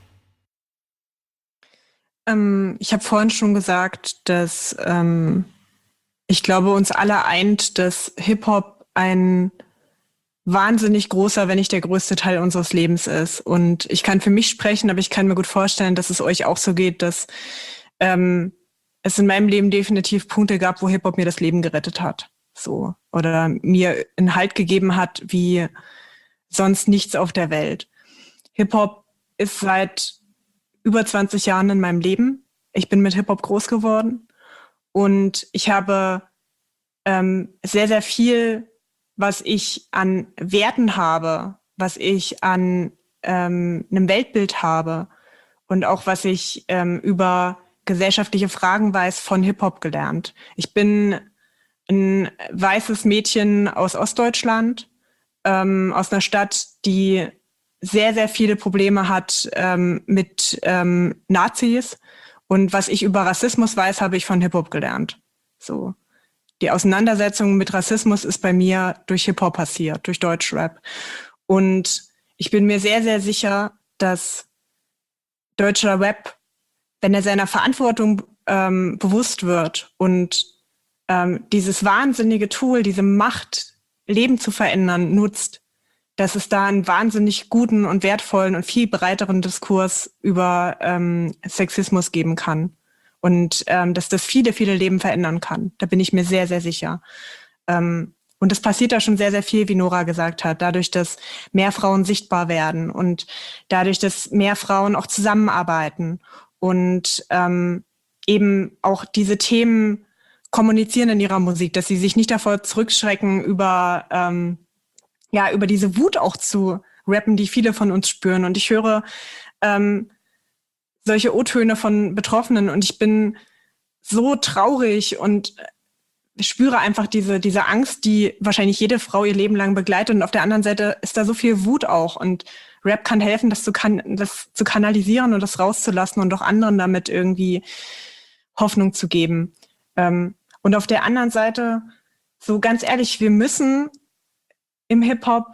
Ähm, ich habe vorhin schon gesagt, dass ähm, ich glaube, uns alle eint, dass Hip-Hop ein wahnsinnig großer, wenn nicht der größte Teil unseres Lebens ist. Und ich kann für mich sprechen, aber ich kann mir gut vorstellen, dass es euch auch so geht, dass ähm, es in meinem Leben definitiv Punkte gab, wo Hip-Hop mir das Leben gerettet hat. So. Oder mir einen Halt gegeben hat, wie sonst nichts auf der Welt. Hip-Hop ist seit über zwanzig Jahren in meinem Leben. Ich bin mit Hip-Hop groß geworden. Und ich habe ähm, sehr, sehr viel, was ich an Werten habe, was ich an ähm, einem Weltbild habe und auch was ich ähm, über gesellschaftliche Fragen weiß, von Hip-Hop gelernt. Ich bin ein weißes Mädchen aus Ostdeutschland, ähm, aus einer Stadt, die sehr, sehr viele Probleme hat ähm, mit ähm, Nazis. Und was ich über Rassismus weiß, habe ich von Hip-Hop gelernt. So. Die Auseinandersetzung mit Rassismus ist bei mir durch Hip-Hop passiert, durch Deutschrap. Und ich bin mir sehr, sehr sicher, dass deutscher Rap, wenn er seiner Verantwortung ähm, bewusst wird und ähm, dieses wahnsinnige Tool, diese Macht, Leben zu verändern, nutzt, dass es da einen wahnsinnig guten und wertvollen und viel breiteren Diskurs über ähm, Sexismus geben kann. Und ähm, dass das viele, viele Leben verändern kann. Da bin ich mir sehr, sehr sicher. Ähm, und es passiert da schon sehr, sehr viel, wie Nora gesagt hat. Dadurch, dass mehr Frauen sichtbar werden und dadurch, dass mehr Frauen auch zusammenarbeiten und ähm, eben auch diese Themen kommunizieren in ihrer Musik, dass sie sich nicht davor zurückschrecken, über ähm, ja, über diese Wut auch zu rappen, die viele von uns spüren. Und ich höre ähm, solche O-Töne von Betroffenen und ich bin so traurig und spüre einfach diese, diese Angst, die wahrscheinlich jede Frau ihr Leben lang begleitet. Und auf der anderen Seite ist da so viel Wut auch. Und Rap kann helfen, das zu, kan- das zu kanalisieren und das rauszulassen und auch anderen damit irgendwie Hoffnung zu geben. Ähm, und auf der anderen Seite, so ganz ehrlich, wir müssen im Hip-Hop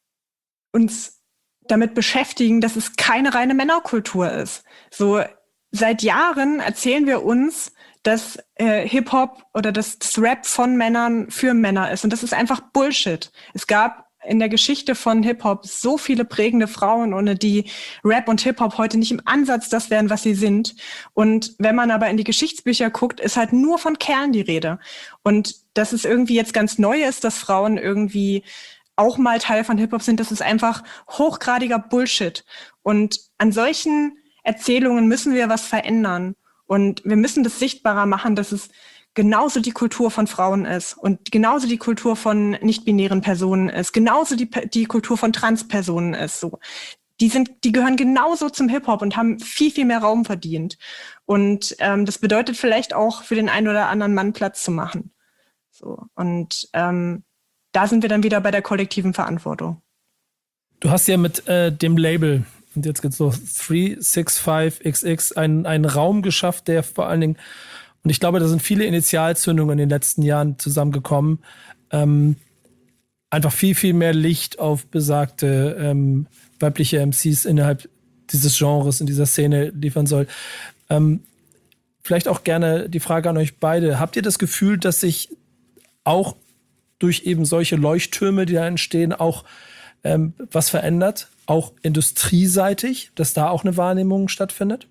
uns damit beschäftigen, dass es keine reine Männerkultur ist. So seit Jahren erzählen wir uns, dass äh, Hip-Hop oder dass das Rap von Männern für Männer ist. Und das ist einfach Bullshit. Es gab in der Geschichte von Hip-Hop so viele prägende Frauen, ohne die Rap und Hip-Hop heute nicht im Ansatz das wären, was sie sind. Und wenn man aber in die Geschichtsbücher guckt, ist halt nur von Kerlen die Rede. Und dass es irgendwie jetzt ganz neu ist, dass Frauen irgendwie auch mal Teil von Hip-Hop sind, das ist einfach hochgradiger Bullshit. Und an solchen Erzählungen müssen wir was verändern. Und wir müssen das sichtbarer machen, dass es genauso die Kultur von Frauen ist und genauso die Kultur von nicht-binären Personen ist, genauso die, die Kultur von Transpersonen ist. So, die sind, die gehören genauso zum Hip-Hop und haben viel, viel mehr Raum verdient. Und ähm, das bedeutet vielleicht auch für den einen oder anderen Mann Platz zu machen. So, und ähm, da sind wir dann wieder bei der kollektiven Verantwortung.
Du hast ja mit äh, dem Label, und jetzt geht's los, drei sechs fünf X X, einen, einen Raum geschafft, der vor allen Dingen, und ich glaube, da sind viele Initialzündungen in den letzten Jahren zusammengekommen, ähm, einfach viel, viel mehr Licht auf besagte ähm, weibliche M Cs innerhalb dieses Genres, in dieser Szene liefern soll. Ähm, vielleicht auch gerne die Frage an euch beide. Habt ihr das Gefühl, dass sich auch durch eben solche Leuchttürme, die da entstehen, auch ähm, was verändert? Auch industrieseitig, dass da auch eine Wahrnehmung stattfindet?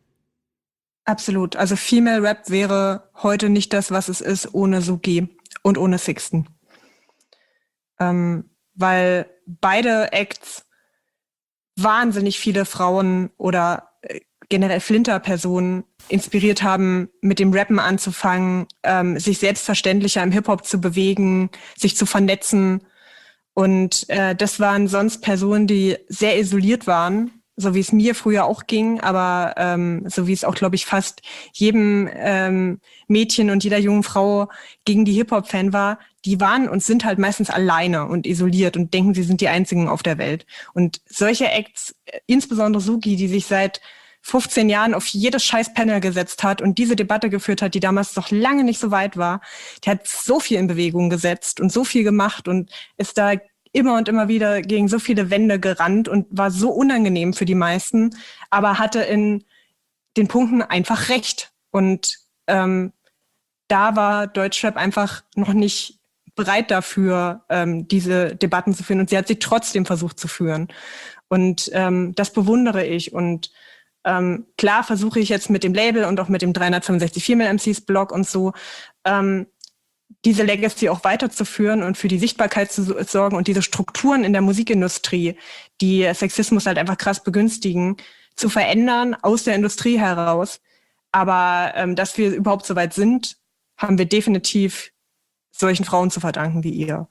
Absolut. Also Female Rap wäre heute nicht das, was es ist, ohne Suki und ohne Sixten. Ähm, weil beide Acts wahnsinnig viele Frauen oder äh, generell Flinter-Personen inspiriert haben, mit dem Rappen anzufangen, ähm, sich selbstverständlicher im Hip-Hop zu bewegen, sich zu vernetzen. Und äh, das waren sonst Personen, die sehr isoliert waren, so wie es mir früher auch ging, aber ähm, so wie es auch, glaube ich, fast jedem ähm, Mädchen und jeder jungen Frau gegen die Hip-Hop-Fan war, die waren und sind halt meistens alleine und isoliert und denken, sie sind die Einzigen auf der Welt. Und solche Acts, insbesondere Suki, die sich seit fünfzehn Jahren auf jedes scheiß Panel gesetzt hat und diese Debatte geführt hat, die damals noch lange nicht so weit war, die hat so viel in Bewegung gesetzt und so viel gemacht und ist da immer und immer wieder gegen so viele Wände gerannt und war so unangenehm für die meisten, aber hatte in den Punkten einfach recht. Und ähm, da war Deutschrap einfach noch nicht bereit dafür, ähm, diese Debatten zu führen. Und sie hat sie trotzdem versucht zu führen. Und ähm, das bewundere ich. Und Ähm, klar versuche ich jetzt mit dem Label und auch mit dem dreihundertfünfundsechzig Female M Cs Blog und so ähm, diese Legacy auch weiterzuführen und für die Sichtbarkeit zu sorgen und diese Strukturen in der Musikindustrie, die Sexismus halt einfach krass begünstigen, zu verändern aus der Industrie heraus. Aber ähm, dass wir überhaupt so weit sind, haben wir definitiv solchen Frauen zu verdanken wie ihr.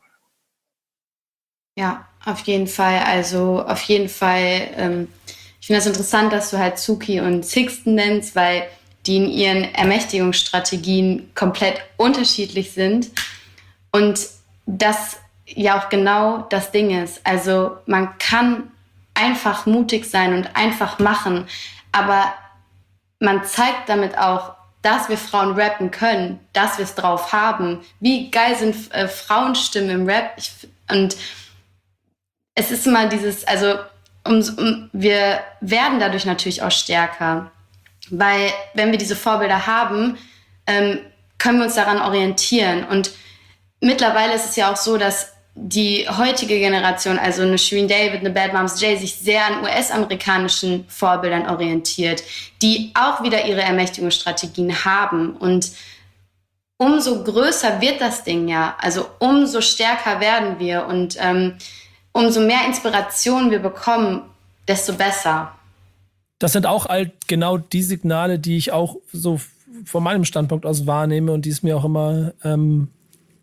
Ja, auf jeden Fall. Also auf jeden Fall ähm ich finde das interessant, dass du halt Suki und Sixten nennst, weil die in ihren Ermächtigungsstrategien komplett unterschiedlich sind. Und das ja auch genau das Ding ist. Also man kann einfach mutig sein und einfach machen, aber man zeigt damit auch, dass wir Frauen rappen können, dass wir es drauf haben. Wie geil sind äh, Frauenstimmen im Rap? Ich, und es ist immer dieses, also Um, um, wir werden dadurch natürlich auch stärker, weil wenn wir diese Vorbilder haben, ähm, können wir uns daran orientieren. Und mittlerweile ist es ja auch so, dass die heutige Generation, also eine Shirin David, eine Bad Moms J, sich sehr an U S-amerikanischen Vorbildern orientiert, die auch wieder ihre Ermächtigungsstrategien haben. Und umso größer wird das Ding ja, also umso stärker werden wir und ähm, umso mehr Inspiration wir bekommen, desto besser.
Das sind auch all genau die Signale, die ich auch so von meinem Standpunkt aus wahrnehme und die es mir auch immer ähm,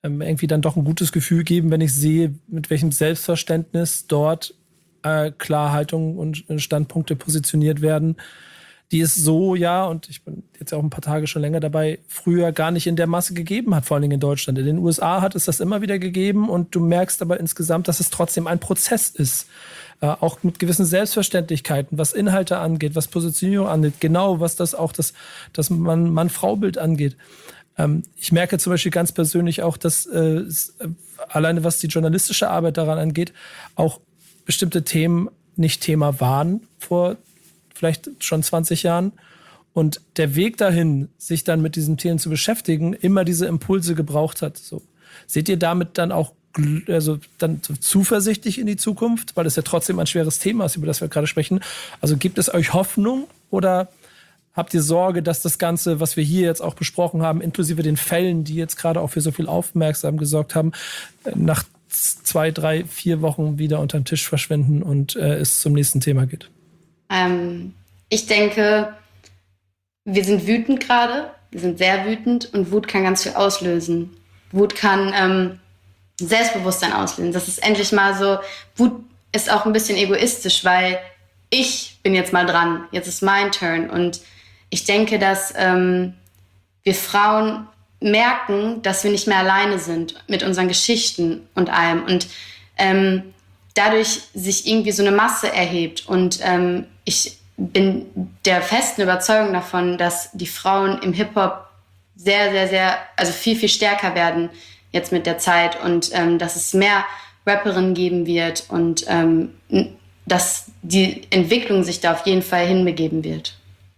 ähm, irgendwie dann doch ein gutes Gefühl geben, wenn ich sehe, mit welchem Selbstverständnis dort äh, Klarhaltung und Standpunkte positioniert werden, die es so, ja, und ich bin jetzt auch ein paar Tage schon länger dabei, früher gar nicht in der Masse gegeben hat, vor allen Dingen in Deutschland. In den U S A hat es das immer wieder gegeben und du merkst aber insgesamt, dass es trotzdem ein Prozess ist. Äh, auch mit gewissen Selbstverständlichkeiten, was Inhalte angeht, was Positionierung angeht, genau was das auch das, das Mann-Frau-Bild angeht. Ähm, ich merke zum Beispiel ganz persönlich auch, dass äh, es, äh, alleine was die journalistische Arbeit daran angeht, auch bestimmte Themen nicht Thema waren vor vielleicht schon zwanzig Jahren. Und der Weg dahin, sich dann mit diesen Themen zu beschäftigen, immer diese Impulse gebraucht hat. So. Seht ihr damit dann auch also dann zuversichtlich in die Zukunft? Weil das ja trotzdem ein schweres Thema ist, über das wir gerade sprechen. Also gibt es euch Hoffnung oder habt ihr Sorge, dass das Ganze, was wir hier jetzt auch besprochen haben, inklusive den Fällen, die jetzt gerade auch für so viel Aufmerksamkeit gesorgt haben, nach zwei, drei, vier Wochen wieder unter den Tisch verschwinden und äh, es zum nächsten Thema geht?
Ähm, ich denke, wir sind wütend gerade, wir sind sehr wütend und Wut kann ganz viel auslösen. Wut kann ähm, Selbstbewusstsein auslösen. Das ist endlich mal so, Wut ist auch ein bisschen egoistisch, weil ich bin jetzt mal dran, jetzt ist mein Turn und ich denke, dass ähm, wir Frauen merken, dass wir nicht mehr alleine sind mit unseren Geschichten und allem und ähm, dadurch sich irgendwie so eine Masse erhebt. Und ähm, ich bin der festen Überzeugung davon, dass die Frauen im Hip-Hop sehr, sehr, sehr, also viel, viel stärker werden jetzt mit der Zeit und ähm, dass es mehr Rapperinnen geben wird und ähm, dass die Entwicklung sich da auf jeden Fall hinbegeben wird.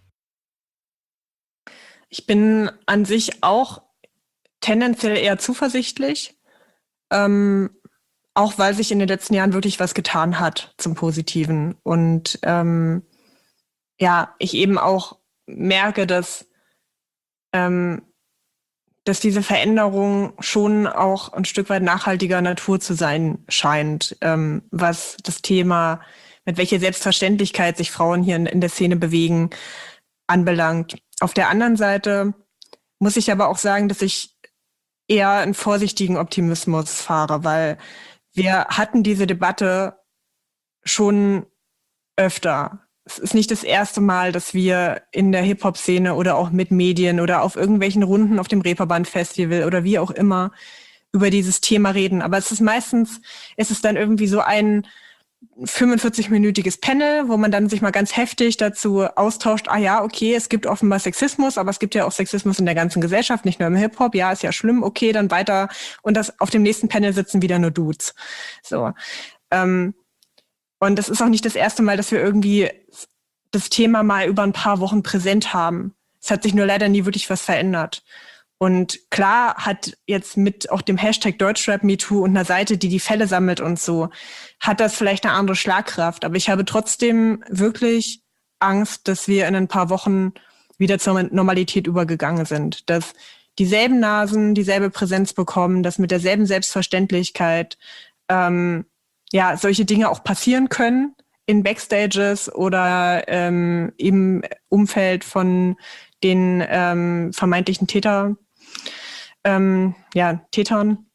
Ich bin an sich auch tendenziell eher zuversichtlich. Ähm, Auch weil sich in den letzten Jahren wirklich was getan hat zum Positiven. Und ähm, ja, ich eben auch merke, dass, ähm, dass diese Veränderung schon auch ein Stück weit nachhaltiger Natur zu sein scheint, ähm, was das Thema, mit welcher Selbstverständlichkeit sich Frauen hier in, in der Szene bewegen, anbelangt. Auf der anderen Seite muss ich aber auch sagen, dass ich eher einen vorsichtigen Optimismus fahre, weil wir hatten diese Debatte schon öfter. Es ist nicht das erste Mal, dass wir in der Hip-Hop-Szene oder auch mit Medien oder auf irgendwelchen Runden auf dem Reeperbahn-Festival oder wie auch immer über dieses Thema reden. Aber es ist meistens, es ist dann irgendwie so ein fünfundvierzig-minütiges Panel, wo man dann sich mal ganz heftig dazu austauscht, ah ja, okay, es gibt offenbar Sexismus, aber es gibt ja auch Sexismus in der ganzen Gesellschaft, nicht nur im Hip-Hop, ja, ist ja schlimm, okay, dann weiter. Und das auf dem nächsten Panel sitzen wieder nur Dudes. So. Ähm, und das ist auch nicht das erste Mal, dass wir irgendwie das Thema mal über ein paar Wochen präsent haben. Es hat sich nur leider nie wirklich was verändert. Und klar hat jetzt mit auch dem Hashtag Deutschrap MeToo und einer Seite, die die Fälle sammelt und so, hat das vielleicht eine andere Schlagkraft. Aber ich habe trotzdem wirklich Angst, dass wir in ein paar Wochen wieder zur Normalität übergegangen sind. Dass dieselben Nasen dieselbe Präsenz bekommen, dass mit derselben Selbstverständlichkeit ähm, ja solche Dinge auch passieren können in Backstages oder ähm, im Umfeld von den ähm, vermeintlichen Täter, ähm, ja, Tätern.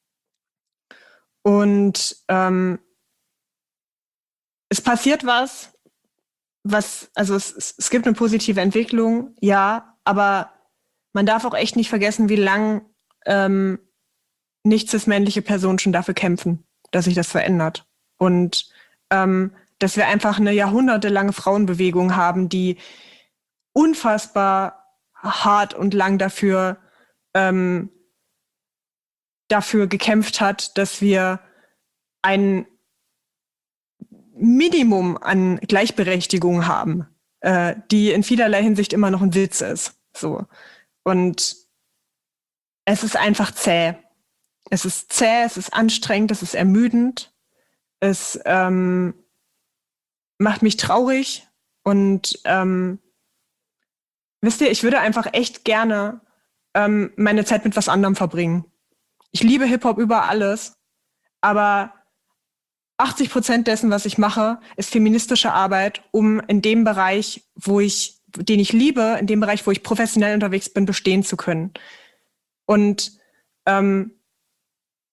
Und ähm, es passiert was, was, also es, es gibt eine positive Entwicklung, ja, aber man darf auch echt nicht vergessen, wie lang ähm, nicht cis-männliche Personen schon dafür kämpfen, dass sich das verändert. Und ähm, dass wir einfach eine jahrhundertelange Frauenbewegung haben, die unfassbar hart und lang dafür ähm, dafür gekämpft hat, dass wir ein Minimum an Gleichberechtigung haben, äh, die in vielerlei Hinsicht immer noch ein Witz ist. So. Und es ist einfach zäh. Es ist zäh, es ist anstrengend, es ist ermüdend. Es ähm, macht mich traurig und ähm, wisst ihr, ich würde einfach echt gerne ähm, meine Zeit mit was anderem verbringen. Ich liebe Hip-Hop über alles, aber achtzig Prozent dessen, was ich mache, ist feministische Arbeit, um in dem Bereich, wo ich, den ich liebe, in dem Bereich, wo ich professionell unterwegs bin, bestehen zu können. Und ähm,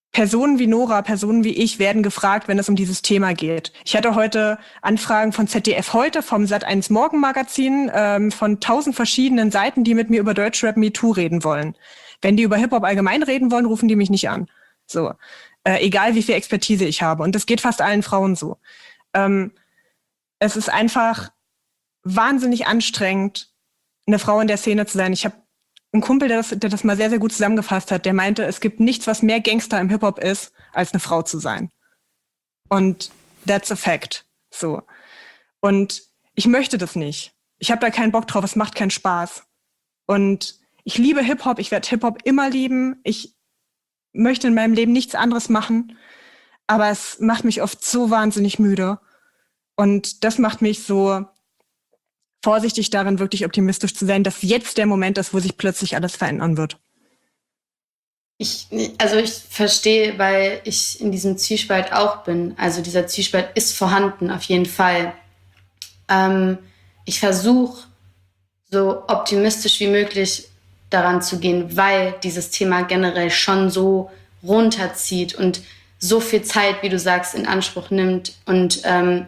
Personen wie Nora, Personen wie ich werden gefragt, wenn es um dieses Thema geht. Ich hatte heute Anfragen von Z D F heute, vom Sat eins Morgenmagazin, ähm, von tausend verschiedenen Seiten, die mit mir über Deutschrap MeToo reden wollen. Wenn die über Hip-Hop allgemein reden wollen, rufen die mich nicht an. So, äh, egal wie viel Expertise ich habe. Und das geht fast allen Frauen so. Ähm, es ist einfach wahnsinnig anstrengend, eine Frau in der Szene zu sein. Ich habe einen Kumpel, der das, der das mal sehr, sehr gut zusammengefasst hat, der meinte, es gibt nichts, was mehr Gangster im Hip-Hop ist, als eine Frau zu sein. Und that's a fact. So. Und ich möchte das nicht. Ich habe da keinen Bock drauf, es macht keinen Spaß. Und ich liebe Hip-Hop, ich werde Hip-Hop immer lieben. Ich möchte in meinem Leben nichts anderes machen. Aber es macht mich oft so wahnsinnig müde. Und das macht mich so vorsichtig darin, wirklich optimistisch zu sein, dass jetzt der Moment ist, wo sich plötzlich alles verändern wird.
Ich, also ich verstehe, weil ich in diesem Zwiespalt auch bin. Also dieser Zwiespalt ist vorhanden, auf jeden Fall. Ähm, ich versuche, so optimistisch wie möglich daran zu gehen, weil dieses Thema generell schon so runterzieht und so viel Zeit, wie du sagst, in Anspruch nimmt. Und ähm,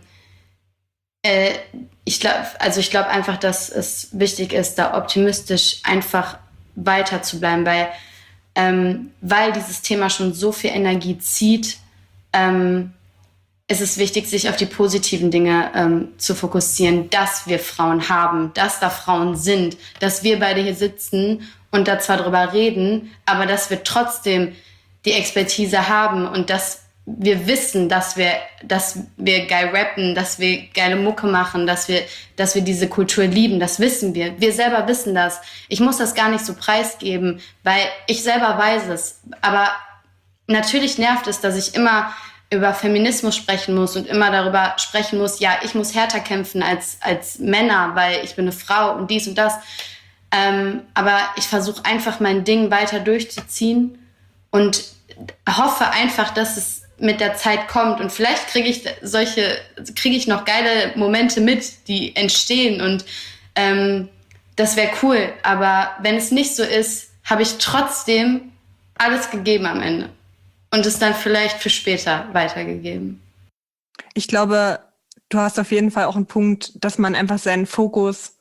äh, ich glaube, also ich glaube einfach, dass es wichtig ist, da optimistisch einfach weiter zu bleiben, weil, ähm, weil dieses Thema schon so viel Energie zieht, ähm, ist es wichtig, sich auf die positiven Dinge ähm, zu fokussieren, dass wir Frauen haben, dass da Frauen sind, dass wir beide hier sitzen und da zwar drüber reden, aber dass wir trotzdem die Expertise haben und dass wir wissen, dass wir, dass wir geil rappen, dass wir geile Mucke machen, dass wir, dass wir diese Kultur lieben. Das wissen wir. Wir selber wissen das. Ich muss das gar nicht so preisgeben, weil ich selber weiß es. Aber natürlich nervt es, dass ich immer über Feminismus sprechen muss und immer darüber sprechen muss, ja, ich muss härter kämpfen als, als Männer, weil ich bin eine Frau und dies und das. Ähm, aber ich versuche einfach mein Ding weiter durchzuziehen und hoffe einfach, dass es mit der Zeit kommt und vielleicht kriege ich solche, kriege ich noch geile Momente mit, die entstehen und ähm, das wäre cool. Aber wenn es nicht so ist, habe ich trotzdem alles gegeben am Ende und es dann vielleicht für später weitergegeben.
Ich glaube, du hast auf jeden Fall auch einen Punkt, dass man einfach seinen Fokus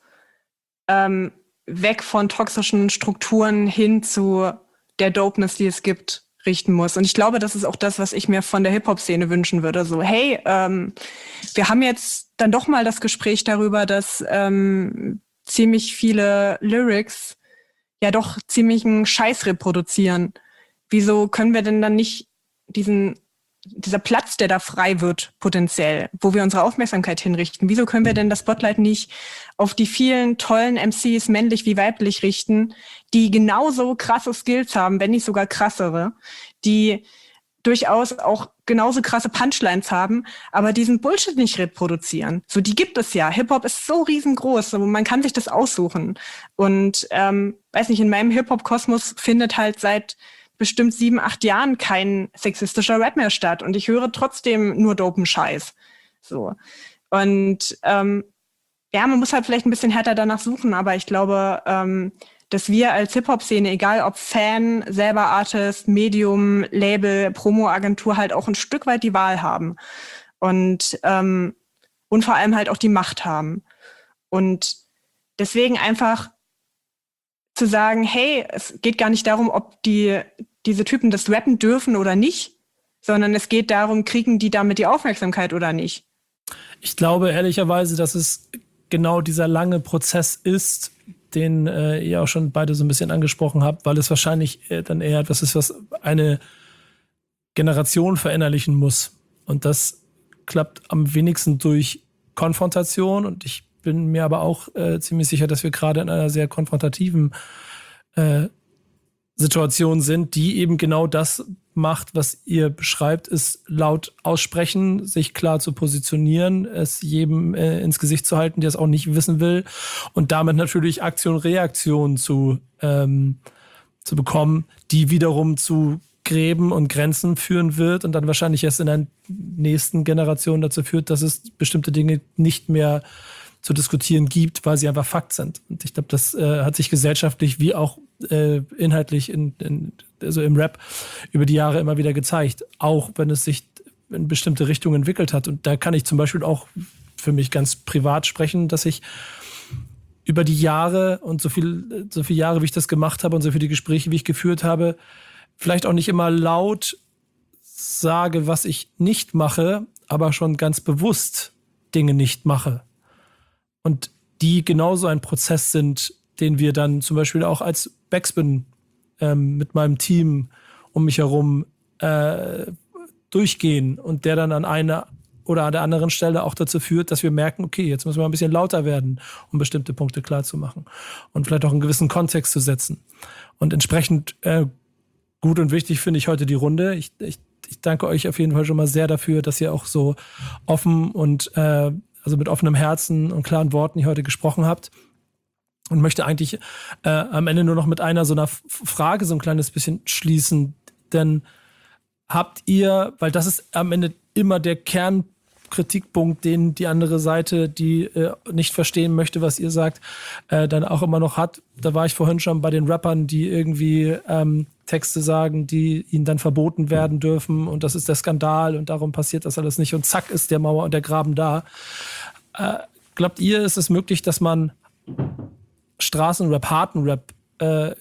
ähm, weg von toxischen Strukturen hin zu der Dopeness, die es gibt, richten muss. Und ich glaube, das ist auch das, was ich mir von der Hip-Hop-Szene wünschen würde. So, hey, ähm, wir haben jetzt dann doch mal das Gespräch darüber, dass ähm, ziemlich viele Lyrics ja doch ziemlichen Scheiß reproduzieren. Wieso können wir denn dann nicht diesen, dieser Platz, der da frei wird, potenziell, wo wir unsere Aufmerksamkeit hinrichten, wieso können wir denn das Spotlight nicht auf die vielen tollen M Cs, männlich wie weiblich, richten, die genauso krasse Skills haben, wenn nicht sogar krassere, die durchaus auch genauso krasse Punchlines haben, aber diesen Bullshit nicht reproduzieren. So, die gibt es ja. Hip-Hop ist so riesengroß, so, man kann sich das aussuchen. Und, ähm, weiß nicht, in meinem Hip-Hop-Kosmos findet halt seit bestimmt sieben, acht Jahren kein sexistischer Rap mehr statt. Und ich höre trotzdem nur dopen Scheiß. So. Und, ähm, ja, man muss halt vielleicht ein bisschen härter danach suchen, aber ich glaube, ähm, dass wir als Hip-Hop-Szene, egal ob Fan, selber Artist, Medium, Label, Promo-Agentur, halt auch ein Stück weit die Wahl haben. Und, ähm, und vor allem halt auch die Macht haben. Und deswegen einfach zu sagen, hey, es geht gar nicht darum, ob die diese Typen das rappen dürfen oder nicht, sondern es geht darum, kriegen die damit die Aufmerksamkeit oder nicht.
Ich glaube ehrlicherweise, dass es genau dieser lange Prozess ist, den äh, ihr auch schon beide so ein bisschen angesprochen habt, weil es wahrscheinlich äh, dann eher etwas ist, was eine Generation verinnerlichen muss. Und das klappt am wenigsten durch Konfrontation. Und ich bin mir aber auch äh, ziemlich sicher, dass wir gerade in einer sehr konfrontativen äh, Situation sind, die eben genau das macht, was ihr beschreibt, ist laut aussprechen, sich klar zu positionieren, es jedem äh, ins Gesicht zu halten, der es auch nicht wissen will und damit natürlich Aktion, Reaktion zu, ähm, zu bekommen, die wiederum zu Gräben und Grenzen führen wird und dann wahrscheinlich erst in der nächsten Generation dazu führt, dass es bestimmte Dinge nicht mehr zu diskutieren gibt, weil sie einfach Fakt sind. Und ich glaube, das äh, hat sich gesellschaftlich wie auch äh, inhaltlich in, in, also im Rap über die Jahre immer wieder gezeigt, auch wenn es sich in bestimmte Richtungen entwickelt hat. Und da kann ich zum Beispiel auch für mich ganz privat sprechen, dass ich über die Jahre und so viel, so viele Jahre, wie ich das gemacht habe und so viele Gespräche, wie ich geführt habe, vielleicht auch nicht immer laut sage, was ich nicht mache, aber schon ganz bewusst Dinge nicht mache. Und die genauso ein Prozess sind, den wir dann zum Beispiel auch als Backspin ähm, mit meinem Team um mich herum äh, durchgehen und der dann an einer oder an der anderen Stelle auch dazu führt, dass wir merken, okay, jetzt müssen wir ein bisschen lauter werden, um bestimmte Punkte klar zu machen und vielleicht auch einen gewissen Kontext zu setzen. Und entsprechend äh, gut und wichtig finde ich heute die Runde. Ich, ich, ich danke euch auf jeden Fall schon mal sehr dafür, dass ihr auch so offen und äh, also mit offenem Herzen und klaren Worten hier heute gesprochen habt. Und möchte eigentlich äh, am Ende nur noch mit einer so einer F- Frage so ein kleines bisschen schließen. Denn habt ihr, weil das ist am Ende immer der Kernkritikpunkt, den die andere Seite, die äh, nicht verstehen möchte, was ihr sagt, äh, dann auch immer noch hat. Da war ich vorhin schon bei den Rappern, die irgendwie ähm, Texte sagen, die ihnen dann verboten werden dürfen. Und das ist der Skandal und darum passiert das alles nicht. Und zack ist der Mauer und der Graben da. Äh, glaubt ihr, ist es möglich, dass man Straßenrap, harten Rap, äh,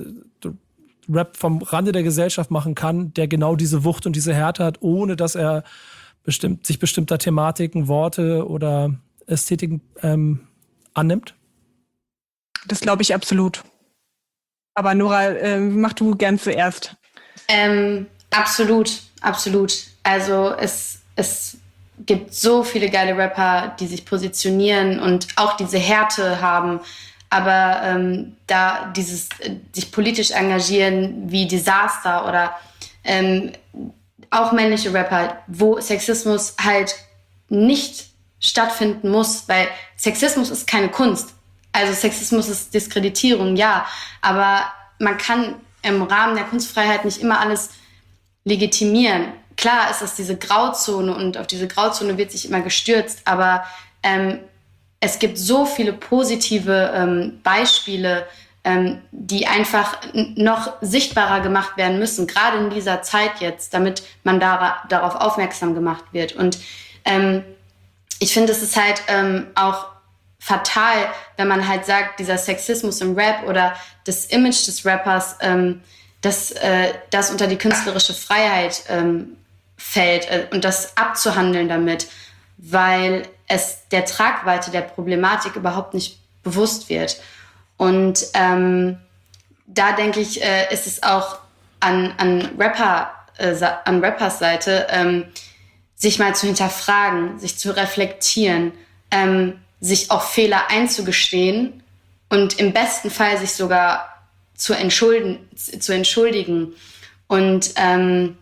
Rap vom Rande der Gesellschaft machen kann, der genau diese Wucht und diese Härte hat, ohne dass er bestimmt, sich bestimmter Thematiken, Worte oder Ästhetiken ähm, annimmt?
Das glaube ich absolut. Aber Nora, äh, mach du gern zuerst.
Ähm, absolut, absolut. Also es, es gibt so viele geile Rapper, die sich positionieren und auch diese Härte haben. Aber ähm, da dieses äh, sich politisch engagieren wie Disaster oder ähm, auch männliche Rapper, wo Sexismus halt nicht stattfinden muss, weil Sexismus ist keine Kunst. Also Sexismus ist Diskreditierung, ja, aber man kann im Rahmen der Kunstfreiheit nicht immer alles legitimieren. Klar ist das diese Grauzone und auf diese Grauzone wird sich immer gestürzt, aber ähm, es gibt so viele positive ähm, Beispiele, ähm, die einfach n- noch sichtbarer gemacht werden müssen, gerade in dieser Zeit jetzt, damit man da, darauf aufmerksam gemacht wird. Und ähm, ich finde, es ist halt ähm, auch fatal, wenn man halt sagt, dieser Sexismus im Rap oder das Image des Rappers, ähm, dass äh, das unter die künstlerische Freiheit ähm, fällt äh, und das abzuhandeln damit, weil es der Tragweite der Problematik überhaupt nicht bewusst wird. Und ähm, da denke ich, äh, ist es auch an, an, Rapper, äh, an Rappers Seite, ähm, sich mal zu hinterfragen, sich zu reflektieren, ähm, sich auch Fehler einzugestehen und im besten Fall sich sogar zu entschuldigen. Zu entschuldigen. Und ähm,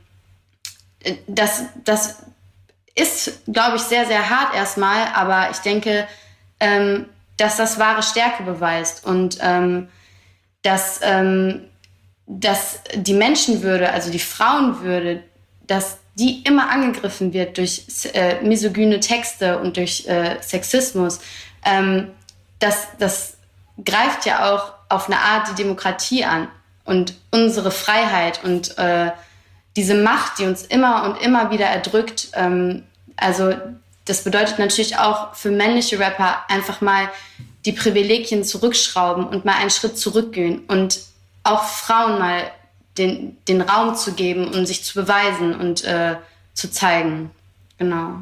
das, das ist, glaube ich, sehr, sehr hart erstmal, aber ich denke, ähm, dass das wahre Stärke beweist und ähm, dass, ähm, dass die Menschenwürde, also die Frauenwürde, dass die immer angegriffen wird durch äh, misogyne Texte und durch äh, Sexismus, ähm, das, das greift ja auch auf eine Art die Demokratie an und unsere Freiheit und äh, diese Macht, die uns immer und immer wieder erdrückt. Ähm, also das bedeutet natürlich auch für männliche Rapper einfach mal die Privilegien zurückschrauben und mal einen Schritt zurückgehen und auch Frauen mal den, den Raum zu geben, um sich zu beweisen und äh, zu zeigen. Genau.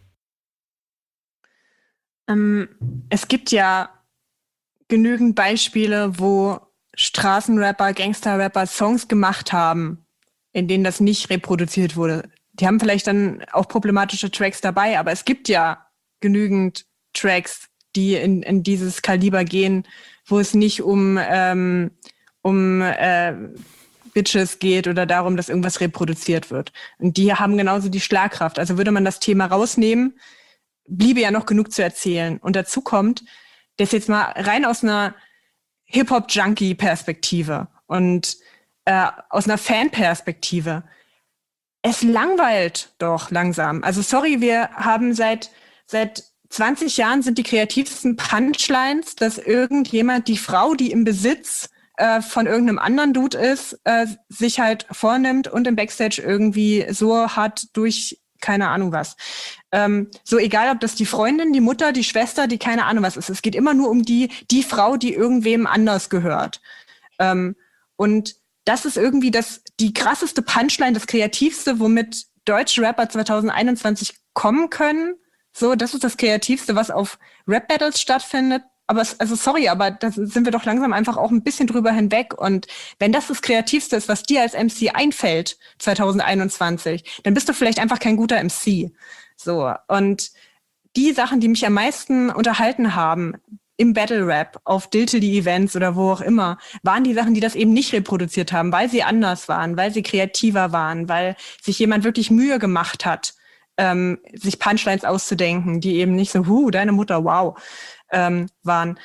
Ähm, es gibt ja genügend Beispiele, wo Straßenrapper, Gangsterrapper Songs gemacht haben, in denen das nicht reproduziert wurde. Die haben vielleicht dann auch problematische Tracks dabei, aber es gibt ja genügend Tracks, die in, in dieses Kaliber gehen, wo es nicht um, ähm, um äh, Bitches geht oder darum, dass irgendwas reproduziert wird. Und die haben genauso die Schlagkraft. Also würde man das Thema rausnehmen, bliebe ja noch genug zu erzählen. Und dazu kommt, das jetzt mal rein aus einer Hip-Hop-Junkie-Perspektive und äh, aus einer Fan-Perspektive. Es langweilt doch langsam. Also sorry, wir haben seit seit zwanzig Jahren sind die kreativsten Punchlines, dass irgendjemand die Frau, die im Besitz äh, von irgendeinem anderen Dude ist, äh, sich halt vornimmt und im Backstage irgendwie so hart durch keine Ahnung was. Ähm, so egal, ob das die Freundin, die Mutter, die Schwester, die keine Ahnung was ist. Es geht immer nur um die, die Frau, die irgendwem anders gehört. Ähm, und das ist irgendwie das, die krasseste Punchline, das kreativste, womit deutsche Rapper zwanzig einundzwanzig kommen können. So, das ist das Kreativste, was auf Rap-Battles stattfindet. Aber, es, also sorry, aber da sind wir doch langsam einfach auch ein bisschen drüber hinweg. Und wenn das das Kreativste ist, was dir als M C einfällt, zwanzig einundzwanzig, dann bist du vielleicht einfach kein guter M C. So. Und die Sachen, die mich am meisten unterhalten haben im Battle Rap, auf Diltily Events oder wo auch immer, waren die Sachen, die das eben nicht reproduziert haben, weil sie anders waren, weil sie kreativer waren, weil sich jemand wirklich Mühe gemacht hat, ähm, sich Punchlines auszudenken, die eben nicht so, huh, deine Mutter, wow, ähm, waren.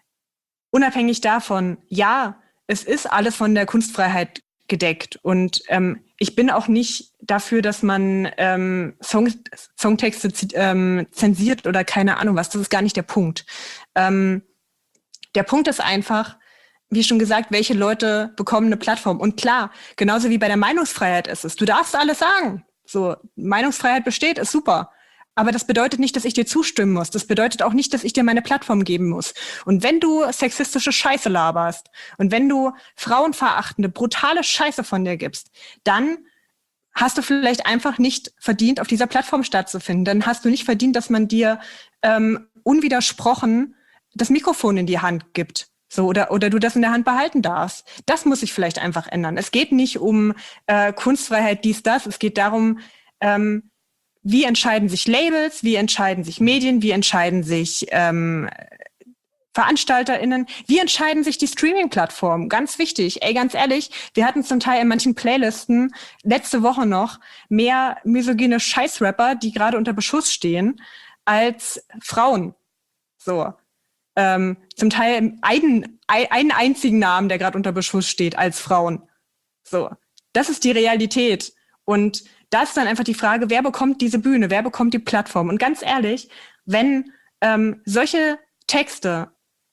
Unabhängig davon, ja, es ist alles von der Kunstfreiheit gedeckt und ähm, ich bin auch nicht dafür, dass man ähm, Song, Songtexte ähm, zensiert oder keine Ahnung was, das ist gar nicht der Punkt. Ähm, der Punkt ist einfach, wie schon gesagt, welche Leute bekommen eine Plattform. Und klar, genauso wie bei der Meinungsfreiheit ist es, du darfst alles sagen. So, Meinungsfreiheit besteht, ist super. Aber das bedeutet nicht, dass ich dir zustimmen muss. Das bedeutet auch nicht, dass ich dir meine Plattform geben muss. Und wenn du sexistische Scheiße laberst und wenn du frauenverachtende, brutale Scheiße von dir gibst, dann hast du vielleicht einfach nicht verdient, auf dieser Plattform stattzufinden. Dann hast du nicht verdient, dass man dir ähm, unwidersprochen das Mikrofon in die Hand gibt. So, oder, oder du das in der Hand behalten darfst. Das muss sich vielleicht einfach ändern. Es geht nicht um äh, Kunstfreiheit, dies, das. Es geht darum, ähm, wie entscheiden sich Labels, wie entscheiden sich Medien, wie entscheiden sich ähm, VeranstalterInnen, wie entscheiden sich die Streaming-Plattformen? Ganz wichtig, ey, ganz ehrlich, wir hatten zum Teil in manchen Playlisten letzte Woche noch mehr misogyne Scheißrapper, die gerade unter Beschuss stehen, als Frauen. So. Ähm, zum Teil einen, einen einzigen Namen, der gerade unter Beschuss steht, als Frauen. So. Das ist die Realität. Und da ist dann einfach die Frage, wer bekommt diese Bühne, wer bekommt die Plattform? Und ganz ehrlich, wenn ähm, solche Texte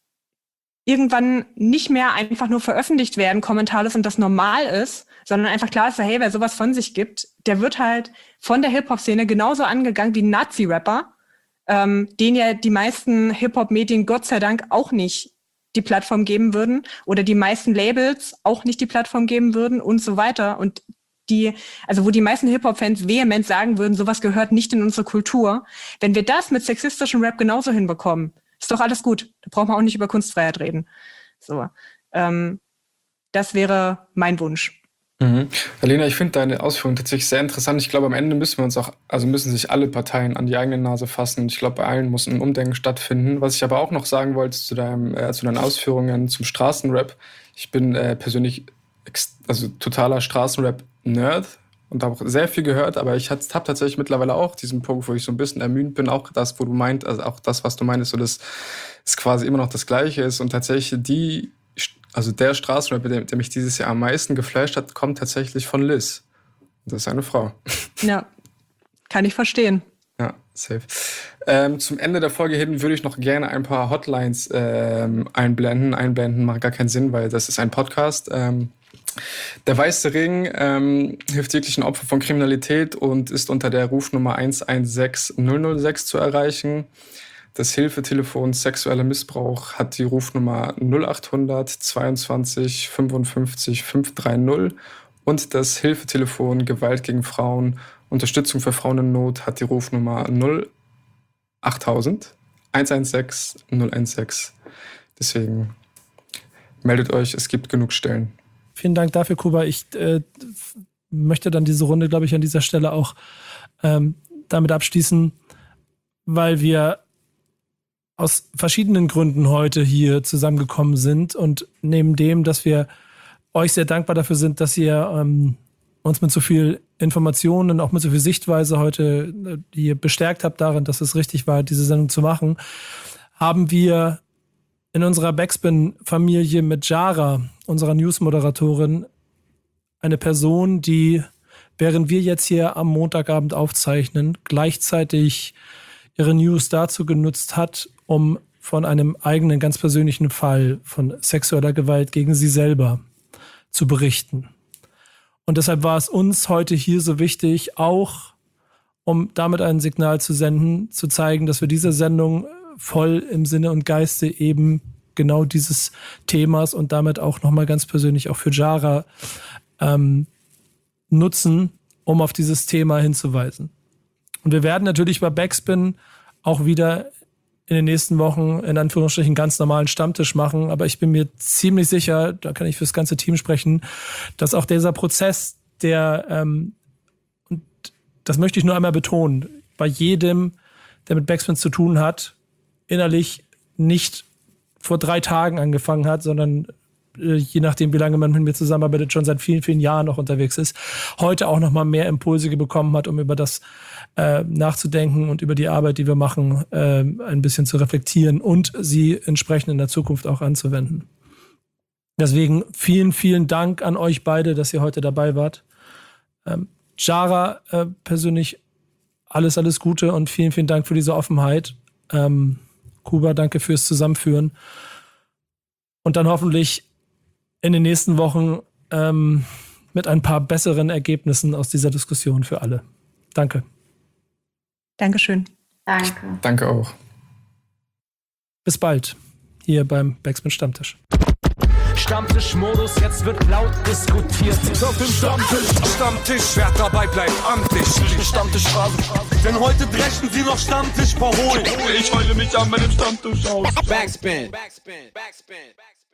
irgendwann nicht mehr einfach nur veröffentlicht werden, kommentarlos und das normal ist, sondern einfach klar ist, hey, wer sowas von sich gibt, der wird halt von der Hip-Hop-Szene genauso angegangen wie ein Nazi-Rapper, ähm, den ja die meisten Hip-Hop-Medien Gott sei Dank auch nicht die Plattform geben würden oder die meisten Labels auch nicht die Plattform geben würden und so weiter. Und die, also wo die meisten Hip-Hop-Fans vehement sagen würden, sowas gehört nicht in unsere Kultur. Wenn wir das mit sexistischem Rap genauso hinbekommen, ist doch alles gut. Da braucht man auch nicht über Kunstfreiheit reden. So, ähm, das wäre mein Wunsch.
Mhm. Alena, ich finde deine Ausführungen tatsächlich sehr interessant. Ich glaube, am Ende müssen wir uns auch, also müssen sich alle Parteien an die eigene Nase fassen. Ich glaube, bei allen muss ein Umdenken stattfinden. Was ich aber auch noch sagen wollte zu, deinem, äh, zu deinen Ausführungen zum Straßenrap. Ich bin äh, persönlich ex- also totaler Straßenrap-Nerd und habe auch sehr viel gehört, aber ich habe tatsächlich mittlerweile auch diesen Punkt, wo ich so ein bisschen ermüdet bin, auch das, wo du meint, also auch das, was du meinst, so dass es quasi immer noch das Gleiche ist und tatsächlich die, also der Straßenrap, der, der mich dieses Jahr am meisten geflasht hat, kommt tatsächlich von Liz. Und das ist eine Frau.
Ja, kann ich verstehen.
Ja, safe. Ähm, zum Ende der Folge hin würde ich noch gerne ein paar Hotlines ähm, einblenden. Einblenden macht gar keinen Sinn, weil das ist ein Podcast. Ähm, Der Weiße Ring ähm, hilft jeglichen Opfern von Kriminalität und ist unter der Rufnummer eins eins sechs null null sechs zu erreichen. Das Hilfetelefon sexueller Missbrauch hat die Rufnummer null achthundert zweiundzwanzig fünfundfünfzig fünfhundertdreißig und das Hilfetelefon Gewalt gegen Frauen, Unterstützung für Frauen in Not hat die Rufnummer null achttausend eins eins sechs null eins sechs. Deswegen meldet euch, es gibt genug Stellen.
Vielen Dank dafür, Kuba. Ich äh, möchte dann diese Runde, glaube ich, an dieser Stelle auch ähm, damit abschließen, weil wir aus verschiedenen Gründen heute hier zusammengekommen sind und neben dem, dass wir euch sehr dankbar dafür sind, dass ihr ähm, uns mit so viel Informationen, auch mit so viel Sichtweise heute äh, hier bestärkt habt darin, dass es richtig war, diese Sendung zu machen, haben wir in unserer Backspin-Familie mit Jara, unserer News-Moderatorin, eine Person, die, während wir jetzt hier am Montagabend aufzeichnen, gleichzeitig ihre News dazu genutzt hat, um von einem eigenen, ganz persönlichen Fall von sexueller Gewalt gegen sie selber zu berichten. Und deshalb war es uns heute hier so wichtig, auch um damit ein Signal zu senden, zu zeigen, dass wir diese Sendung voll im Sinne und Geiste eben genau dieses Themas und damit auch nochmal ganz persönlich auch für Jara ähm, nutzen, um auf dieses Thema hinzuweisen. Und wir werden natürlich bei Backspin auch wieder in den nächsten Wochen in Anführungsstrichen ganz normalen Stammtisch machen. Aber ich bin mir ziemlich sicher, da kann ich fürs ganze Team sprechen, dass auch dieser Prozess, der, ähm, und das möchte ich nur einmal betonen, bei jedem, der mit Backspin zu tun hat, innerlich nicht vor drei Tagen angefangen hat, sondern äh, je nachdem, wie lange man mit mir zusammenarbeitet, schon seit vielen, vielen Jahren noch unterwegs ist, heute auch noch mal mehr Impulse bekommen hat, um über das äh, nachzudenken und über die Arbeit, die wir machen, äh, ein bisschen zu reflektieren und sie entsprechend in der Zukunft auch anzuwenden. Deswegen vielen, vielen Dank an euch beide, dass ihr heute dabei wart. Ähm, Jara, äh, persönlich alles, alles Gute und vielen, vielen Dank für diese Offenheit. Ähm, Kuba, danke fürs Zusammenführen. Und dann hoffentlich in den nächsten Wochen ähm, mit ein paar besseren Ergebnissen aus dieser Diskussion für alle. Danke.
Dankeschön.
Danke.
Danke auch.
Bis bald hier beim Backspin Stammtisch.
Stammtischmodus, jetzt wird laut diskutiert. Auf dem Stammtisch, Stammtisch, wer dabei bleibt, amtlich. Stammtischphase, denn heute brechen sie noch Stammtisch verholen. Ich heule mich an meinem Stammtisch aus.
Backspin. Backspin. Backspin. Backspin.